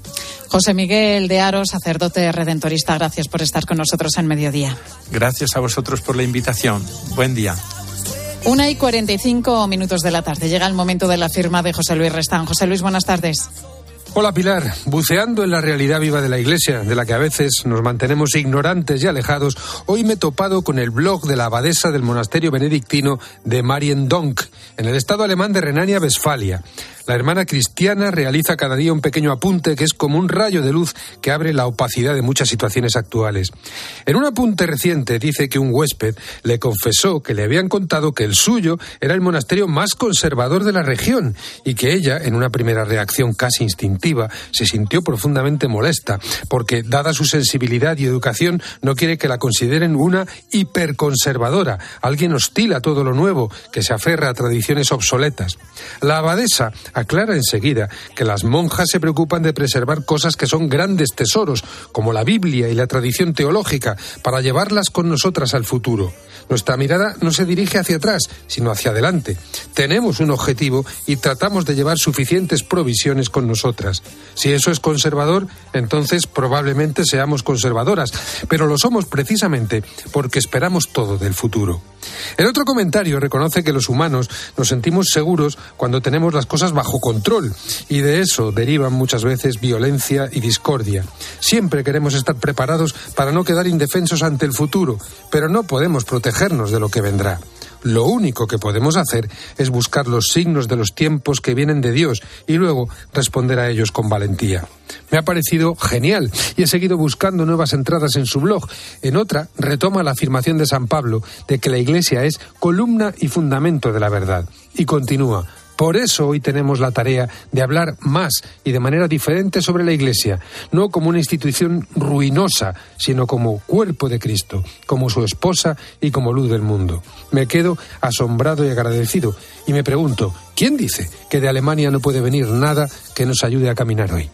José Miguel de Haro, sacerdote redentorista, gracias por estar con nosotros en Mediodía. Gracias a vosotros por la invitación. Buen día. Una y cuarenta y cinco minutos de la tarde. Llega el momento de la firma de José Luis Restán. José Luis, buenas tardes. Hola Pilar, buceando en la realidad viva de la Iglesia, de la que a veces nos mantenemos ignorantes y alejados, hoy me he topado con el blog de la abadesa del monasterio benedictino de Mariendonk, en el estado alemán de Renania-Westfalia. La hermana cristiana realiza cada día un pequeño apunte que es como un rayo de luz que abre la opacidad de muchas situaciones actuales. En un apunte reciente dice que un huésped le confesó que le habían contado que el suyo era el monasterio más conservador de la región y que ella, en una primera reacción casi instintiva, se sintió profundamente molesta porque, dada su sensibilidad y educación, no quiere que la consideren una hiperconservadora, alguien hostil a todo lo nuevo, que se aferra a tradiciones obsoletas. La abadesa aclara enseguida que las monjas se preocupan de preservar cosas que son grandes tesoros, como la Biblia y la tradición teológica, para llevarlas con nosotras al futuro. Nuestra mirada no se dirige hacia atrás, sino hacia adelante. Tenemos un objetivo y tratamos de llevar suficientes provisiones con nosotras. Si eso es conservador, entonces probablemente seamos conservadoras, pero lo somos precisamente porque esperamos todo del futuro. El otro comentario reconoce que los humanos nos sentimos seguros cuando tenemos las cosas bajo control, y de eso derivan muchas veces violencia y discordia. Siempre queremos estar preparados para no quedar indefensos ante el futuro, pero no podemos protegernos de lo que vendrá. Lo único que podemos hacer es buscar los signos de los tiempos que vienen de Dios y luego responder a ellos con valentía. Me ha parecido genial y he seguido buscando nuevas entradas en su blog. En otra retoma la afirmación de San Pablo de que la Iglesia es columna y fundamento de la verdad. Y continúa: por eso hoy tenemos la tarea de hablar más y de manera diferente sobre la Iglesia, no como una institución ruinosa, sino como cuerpo de Cristo, como su esposa y como luz del mundo. Me quedo asombrado y agradecido y me pregunto, ¿quién dice que de Alemania no puede venir nada que nos ayude a caminar hoy?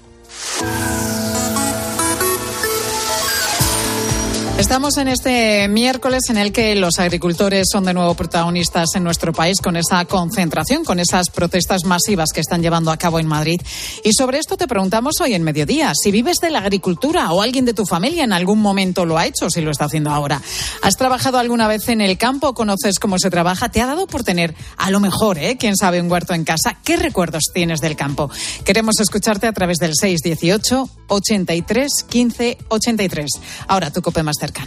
Estamos en este miércoles en el que los agricultores son de nuevo protagonistas en nuestro país con esa concentración, con esas protestas masivas que están llevando a cabo en Madrid. Y sobre esto te preguntamos hoy en Mediodía, si vives de la agricultura o alguien de tu familia en algún momento lo ha hecho, si lo está haciendo ahora. ¿Has trabajado alguna vez en el campo? ¿Conoces cómo se trabaja? ¿Te ha dado por tener, a lo mejor, eh, quién sabe, un huerto en casa? ¿Qué recuerdos tienes del campo? Queremos escucharte a través del seis dieciocho, ochenta y tres, quince, ochenta y tres. Ahora tu COPE más cercana.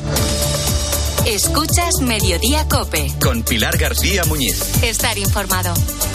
Escuchas Mediodía COPE. Con Pilar García Muñiz. Estar informado.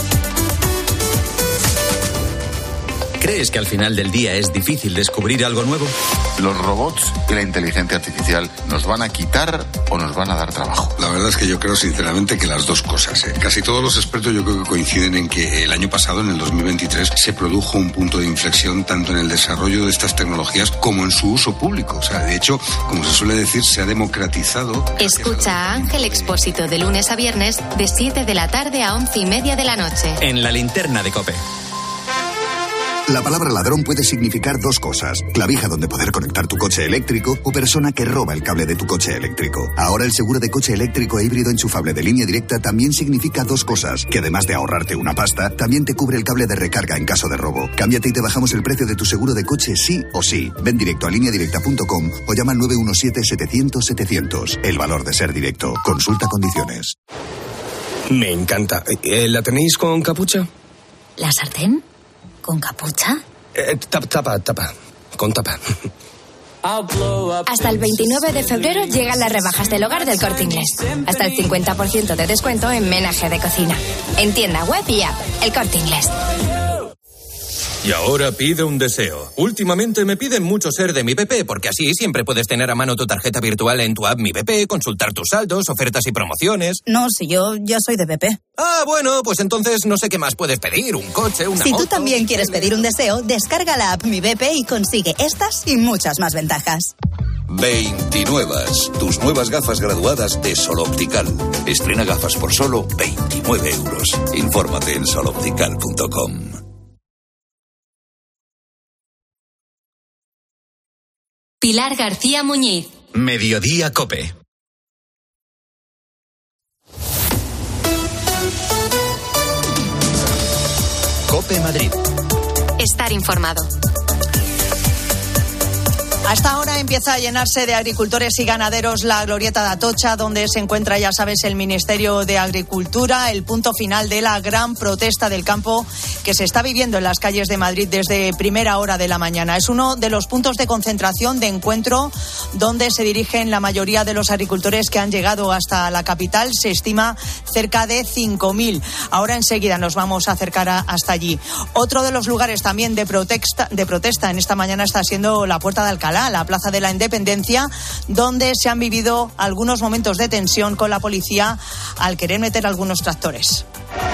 ¿Crees que al final del día es difícil descubrir algo nuevo? ¿Los robots y la inteligencia artificial nos van a quitar o nos van a dar trabajo? La verdad es que yo creo sinceramente que las dos cosas. ¿eh? Casi todos los expertos yo creo que coinciden en que el año pasado, en el dos mil veintitrés, se produjo un punto de inflexión tanto en el desarrollo de estas tecnologías como en su uso público. O sea, de hecho, como se suele decir, se ha democratizado. Escucha a Ángel Expósito de lunes a viernes de siete de la tarde a once y media de la noche. En la linterna de COPE. La palabra ladrón puede significar dos cosas: clavija donde poder conectar tu coche eléctrico o persona que roba el cable de tu coche eléctrico. Ahora el seguro de coche eléctrico e híbrido enchufable de Línea Directa también significa dos cosas: que además de ahorrarte una pasta, también te cubre el cable de recarga en caso de robo. Cámbiate y te bajamos el precio de tu seguro de coche sí o sí. Ven directo a línea directa punto com o llama al nueve uno siete, setecientos, setecientos. El valor de ser directo. Consulta condiciones. Me encanta. ¿La tenéis con capucha? ¿La sartén? ¿Con capucha? Eh, tapa, tapa, tapa. Con tapa. Hasta el veintinueve de febrero llegan las rebajas del hogar del Corte Inglés. Hasta el cincuenta por ciento de descuento en menaje de cocina. En tienda web y app. El Corte Inglés. Y ahora pide un deseo. Últimamente me piden mucho ser de Mi B P, porque así siempre puedes tener a mano tu tarjeta virtual en tu app Mi B P, consultar tus saldos, ofertas y promociones. No, si yo ya soy de B P. Ah, bueno, pues entonces no sé qué más puedes pedir. Un coche, una Si moto... tú también quieres pedir un deseo, descarga la app Mi B P y consigue estas y muchas más ventajas. veintinuevas, tus nuevas gafas graduadas de Sol Optical. Estrena gafas por solo veintinueve euros. Infórmate en sol optical punto com. Pilar García Muñiz. Mediodía COPE. COPE Madrid. Estar informado. Hasta ahora empieza a llenarse de agricultores y ganaderos la glorieta de Atocha, donde se encuentra, ya sabes, el Ministerio de Agricultura, el punto final de la gran protesta del campo que se está viviendo en las calles de Madrid desde primera hora de la mañana. Es uno de los puntos de concentración, de encuentro, donde se dirigen la mayoría de los agricultores que han llegado hasta la capital. Se estima cerca de cinco mil. Ahora enseguida nos vamos a acercar a, hasta allí. Otro de los lugares también de protesta, de protesta en esta mañana está siendo la Puerta de Alcalá, la Plaza de la Independencia, donde se han vivido algunos momentos de tensión con la policía al querer meter algunos tractores.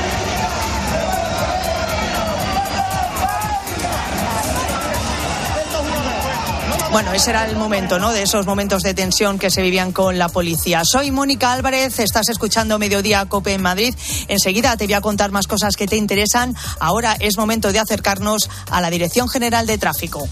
Bueno, ese era el momento, ¿no?, de esos momentos de tensión que se vivían con la policía. Soy Mónica Álvarez, estás escuchando Mediodía COPE en Madrid. Enseguida te voy a contar más cosas que te interesan. Ahora es momento de acercarnos a la Dirección General de Tráfico.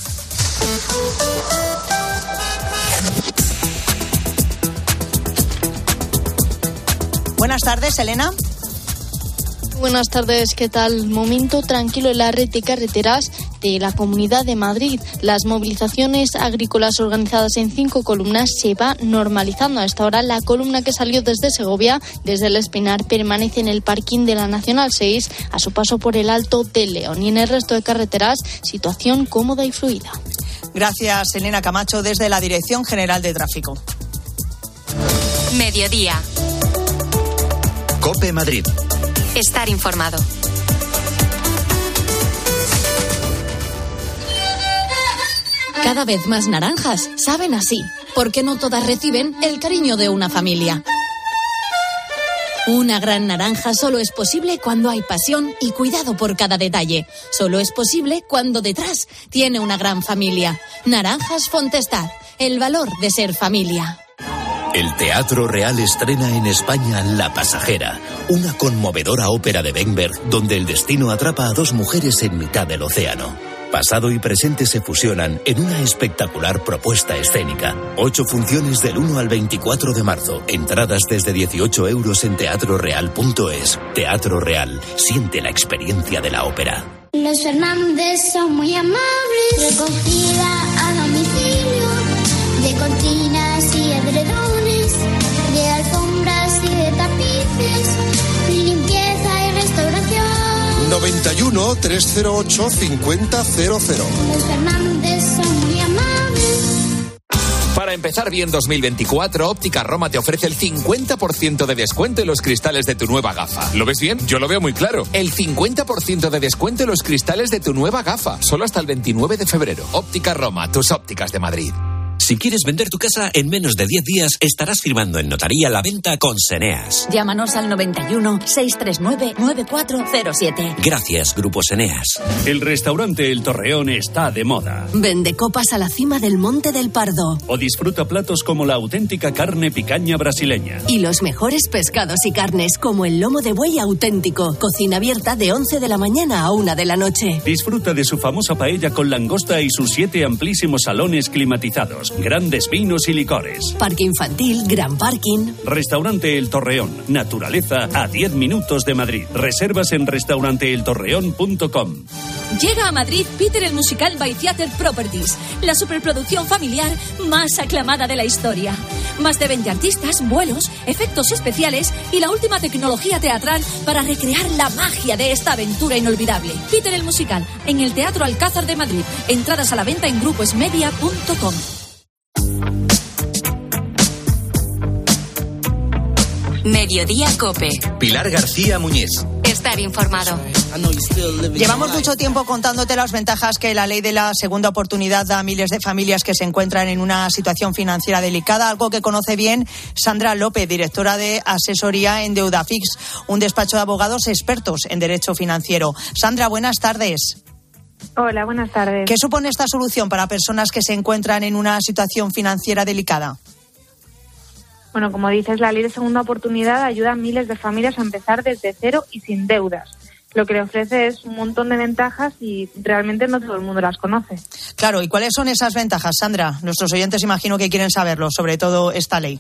Buenas tardes, Elena. Buenas tardes, ¿qué tal? Momento tranquilo en la red de carreteras de la Comunidad de Madrid. Las movilizaciones agrícolas organizadas en cinco columnas se va normalizando. A esta hora la columna que salió desde Segovia, desde el Espinar, permanece en el parking de la Nacional seis a su paso por el Alto del León. Y en el resto de carreteras, situación cómoda y fluida. Gracias, Elena Camacho, desde la Dirección General de Tráfico. Mediodía. COPE Madrid. Estar informado. Cada vez más naranjas saben así, porque no todas reciben el cariño de una familia. Una gran naranja solo es posible cuando hay pasión y cuidado por cada detalle. Solo es posible cuando detrás tiene una gran familia. Naranjas Fontestad, el valor de ser familia. El Teatro Real estrena en España La Pasajera, una conmovedora ópera de Wegberg donde el destino atrapa a dos mujeres en mitad del océano. Pasado y presente se fusionan en una espectacular propuesta escénica. Ocho funciones del uno al veinticuatro de marzo. Entradas desde dieciocho euros en teatro real punto es. Teatro Real. Siente la experiencia de la ópera. Los Fernández son muy amables. Recogida a domicilio de cortinas y edredones, de alfombras y de tapices, limpieza y restauración. noventa y uno, trescientos ocho, cincuenta cero cero. Los Fernández son muy amables. Para empezar bien dos mil veinticuatro, Óptica Roma te ofrece el cincuenta por ciento de descuento en los cristales de tu nueva gafa. ¿Lo ves bien? Yo lo veo muy claro. El cincuenta por ciento de descuento en los cristales de tu nueva gafa. Solo hasta el veintinueve de febrero. Óptica Roma, tus ópticas de Madrid. Si quieres vender tu casa en menos de diez días, estarás firmando en notaría la venta con Seneas. Llámanos al noventa y uno, seiscientos treinta y nueve, noventa y cuatro cero siete. Gracias, Grupo Seneas. El restaurante El Torreón está de moda. Vende copas a la cima del Monte del Pardo. O disfruta platos como la auténtica carne picaña brasileña. Y los mejores pescados y carnes, como el lomo de buey auténtico. Cocina abierta de once de la mañana a una de la noche. Disfruta de su famosa paella con langosta y sus siete amplísimos salones climatizados, grandes vinos y licores. Parque infantil, gran parking. Restaurante El Torreón. Naturaleza a diez minutos de Madrid. Reservas en restaurante el torreón punto com. Llega a Madrid Peter el Musical by Theater Properties, la superproducción familiar más aclamada de la historia. Más de veinte artistas, vuelos, efectos especiales y la última tecnología teatral para recrear la magia de esta aventura inolvidable. Peter el Musical, en el Teatro Alcázar de Madrid. Entradas a la venta en gruposmedia punto com. Mediodía Cope. Pilar García Muñiz. Estar informado. Llevamos mucho tiempo contándote las ventajas que la ley de la segunda oportunidad da a miles de familias que se encuentran en una situación financiera delicada, algo que conoce bien Sandra López, directora de asesoría en Deudafix, un despacho de abogados expertos en derecho financiero. Sandra, buenas tardes. Hola, buenas tardes. ¿Qué supone esta solución para personas que se encuentran en una situación financiera delicada? Bueno, como dices, la ley de segunda oportunidad ayuda a miles de familias a empezar desde cero y sin deudas. Lo que le ofrece es un montón de ventajas y realmente no todo el mundo las conoce. Claro, ¿y cuáles son esas ventajas, Sandra? Nuestros oyentes imagino que quieren saberlo, sobre todo esta ley.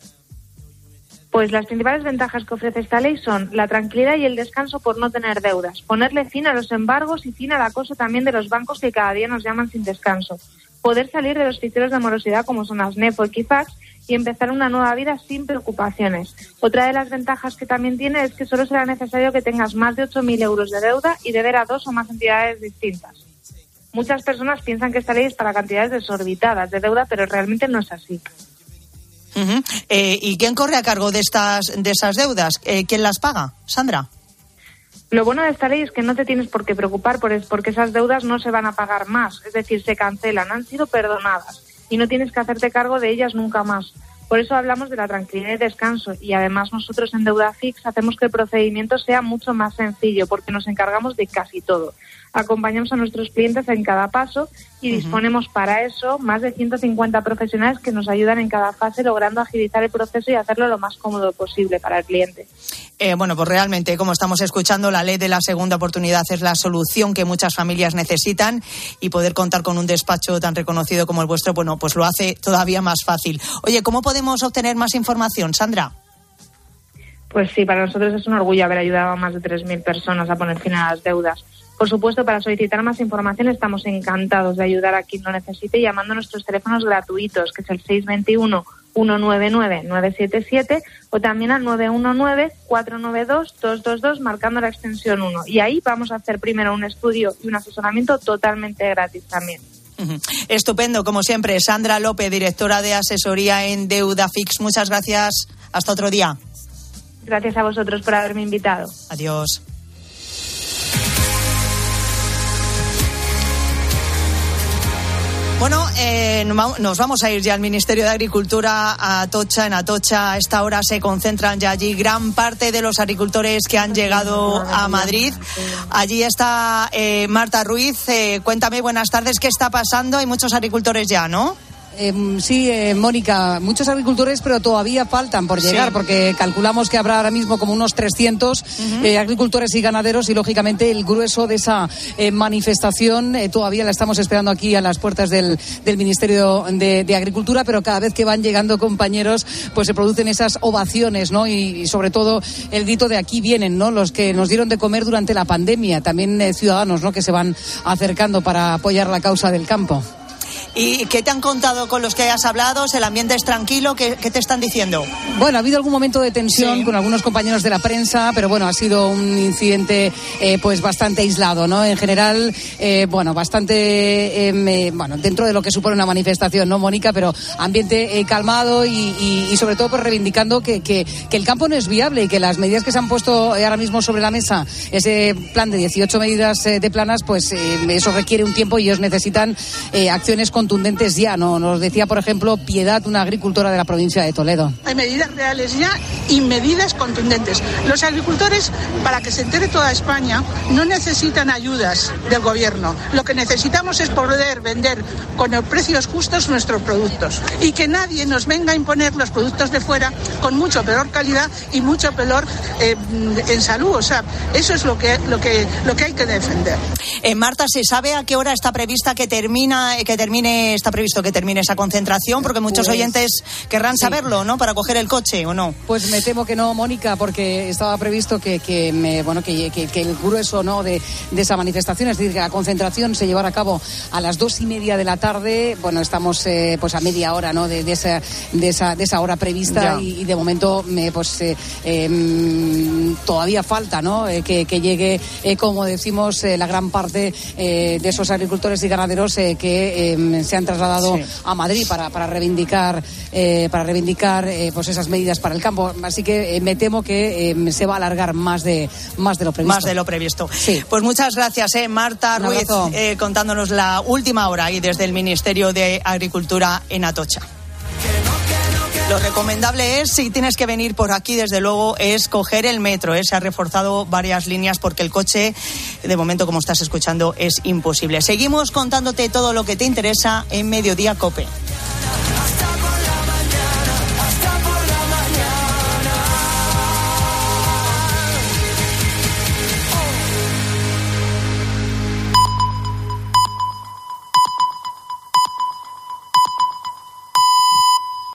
Pues las principales ventajas que ofrece esta ley son la tranquilidad y el descanso por no tener deudas, ponerle fin a los embargos y fin al acoso también de los bancos que cada día nos llaman sin descanso, poder salir de los ficheros de morosidad como son ASNEF o Equifax y empezar una nueva vida sin preocupaciones. Otra de las ventajas que también tiene es que solo será necesario que tengas más de ocho mil euros de deuda y deber a dos o más entidades distintas. Muchas personas piensan que esta ley es para cantidades desorbitadas de deuda, pero realmente no es así. Uh-huh. Eh, ¿Y quién corre a cargo de estas de esas deudas? Eh, ¿Quién las paga, Sandra? Lo bueno de esta ley es que no te tienes por qué preocupar por es porque esas deudas no se van a pagar más, es decir, se cancelan, han sido perdonadas y no tienes que hacerte cargo de ellas nunca más. Por eso hablamos de la tranquilidad y descanso y además nosotros en Deudafix hacemos que el procedimiento sea mucho más sencillo porque nos encargamos de casi todo. Acompañamos a nuestros clientes en cada paso y uh-huh. disponemos para eso más de ciento cincuenta profesionales que nos ayudan en cada fase logrando agilizar el proceso y hacerlo lo más cómodo posible para el cliente. Eh, bueno, pues realmente, como estamos escuchando, la ley de la segunda oportunidad es la solución que muchas familias necesitan y poder contar con un despacho tan reconocido como el vuestro, bueno, pues lo hace todavía más fácil. Oye, ¿cómo podemos obtener más información, Sandra? Pues sí, para nosotros es un orgullo haber ayudado a más de tres mil personas a poner fin a las deudas. Por supuesto, para solicitar más información estamos encantados de ayudar a quien lo necesite llamando a nuestros teléfonos gratuitos, que es el seis dos uno, uno nueve nueve, nueve siete siete o también al nueve uno nueve, cuatro nueve dos, dos dos dos marcando la extensión uno. Y ahí vamos a hacer primero un estudio y un asesoramiento totalmente gratis también. Uh-huh. Estupendo, como siempre. Sandra López, directora de asesoría en Deudafix. Muchas gracias. Hasta otro día. Gracias a vosotros por haberme invitado. Adiós. Bueno, eh, nos vamos a ir ya al Ministerio de Agricultura, a Atocha. En Atocha a esta hora se concentran ya allí gran parte de los agricultores que han llegado a Madrid. Allí está eh, Marta Ruiz. Eh, cuéntame, buenas tardes, ¿qué está pasando? Hay muchos agricultores ya, ¿no? Eh, sí, eh, Mónica, muchos agricultores, pero todavía faltan por llegar, sí. Porque calculamos que habrá ahora mismo como unos trescientos uh-huh. eh, agricultores y ganaderos y, lógicamente, el grueso de esa eh, manifestación eh, todavía la estamos esperando aquí a las puertas del, del Ministerio de, de Agricultura, pero cada vez que van llegando compañeros, pues se producen esas ovaciones, ¿no? Y, y sobre todo, el grito de aquí vienen, ¿no? Los que nos dieron de comer durante la pandemia, también eh, ciudadanos, ¿no? Que se van acercando para apoyar la causa del campo. ¿Y qué te han contado con los que hayas hablado? ¿El ambiente es tranquilo? ¿Qué, qué te están diciendo? Bueno, ha habido algún momento de tensión sí. con algunos compañeros de la prensa, pero bueno, ha sido un incidente eh, pues bastante aislado, ¿no? En general, eh, bueno, bastante, eh, bueno, dentro de lo que supone una manifestación, ¿no, Mónica? Pero ambiente eh, calmado y, y, y sobre todo pues reivindicando que, que, que el campo no es viable y que las medidas que se han puesto ahora mismo sobre la mesa, ese plan de dieciocho medidas eh, de planas, pues eh, eso requiere un tiempo y ellos necesitan eh, acciones con contundentes ya, ¿no? Nos decía, por ejemplo, Piedad, una agricultora de la provincia de Toledo. Hay medidas reales ya y medidas contundentes. Los agricultores, para que se entere toda España, no necesitan ayudas del gobierno. Lo que necesitamos es poder vender con los precios justos nuestros productos y que nadie nos venga a imponer los productos de fuera con mucho peor calidad y mucho peor eh, en salud. O sea, eso es lo que, lo que, lo que hay que defender. Eh, Marta, ¿se sabe a qué hora está prevista que termina, que termine, está previsto que termine esa concentración? Porque muchos pues, oyentes querrán sí. saberlo, ¿no? Para coger el coche, ¿o no? Pues me temo que no, Mónica, porque estaba previsto que, que me, bueno, que, que, que el grueso, ¿no? de, de esa manifestación, es decir, que la concentración se llevará a cabo a las dos y media de la tarde. Bueno, estamos eh, pues a media hora, ¿no? De, de esa, de esa, de esa hora prevista y, y de momento, me, pues eh, eh, todavía falta, ¿no? Eh, que, que llegue, eh, como decimos, eh, la gran parte eh, de esos agricultores y ganaderos eh, que eh, se han trasladado sí. a Madrid para, para reivindicar, eh, para reivindicar eh, pues esas medidas para el campo. Así que eh, me temo que eh, se va a alargar más de más de lo previsto. Más de lo previsto. Sí. Pues muchas gracias, eh, Marta Un Ruiz, eh, contándonos la última hora y desde el Ministerio de Agricultura en Atocha. Lo recomendable es, si tienes que venir por aquí, desde luego, es coger el metro. ¿eh? Se ha reforzado varias líneas porque el coche, de momento, como estás escuchando, es imposible. Seguimos contándote todo lo que te interesa en Mediodía COPE.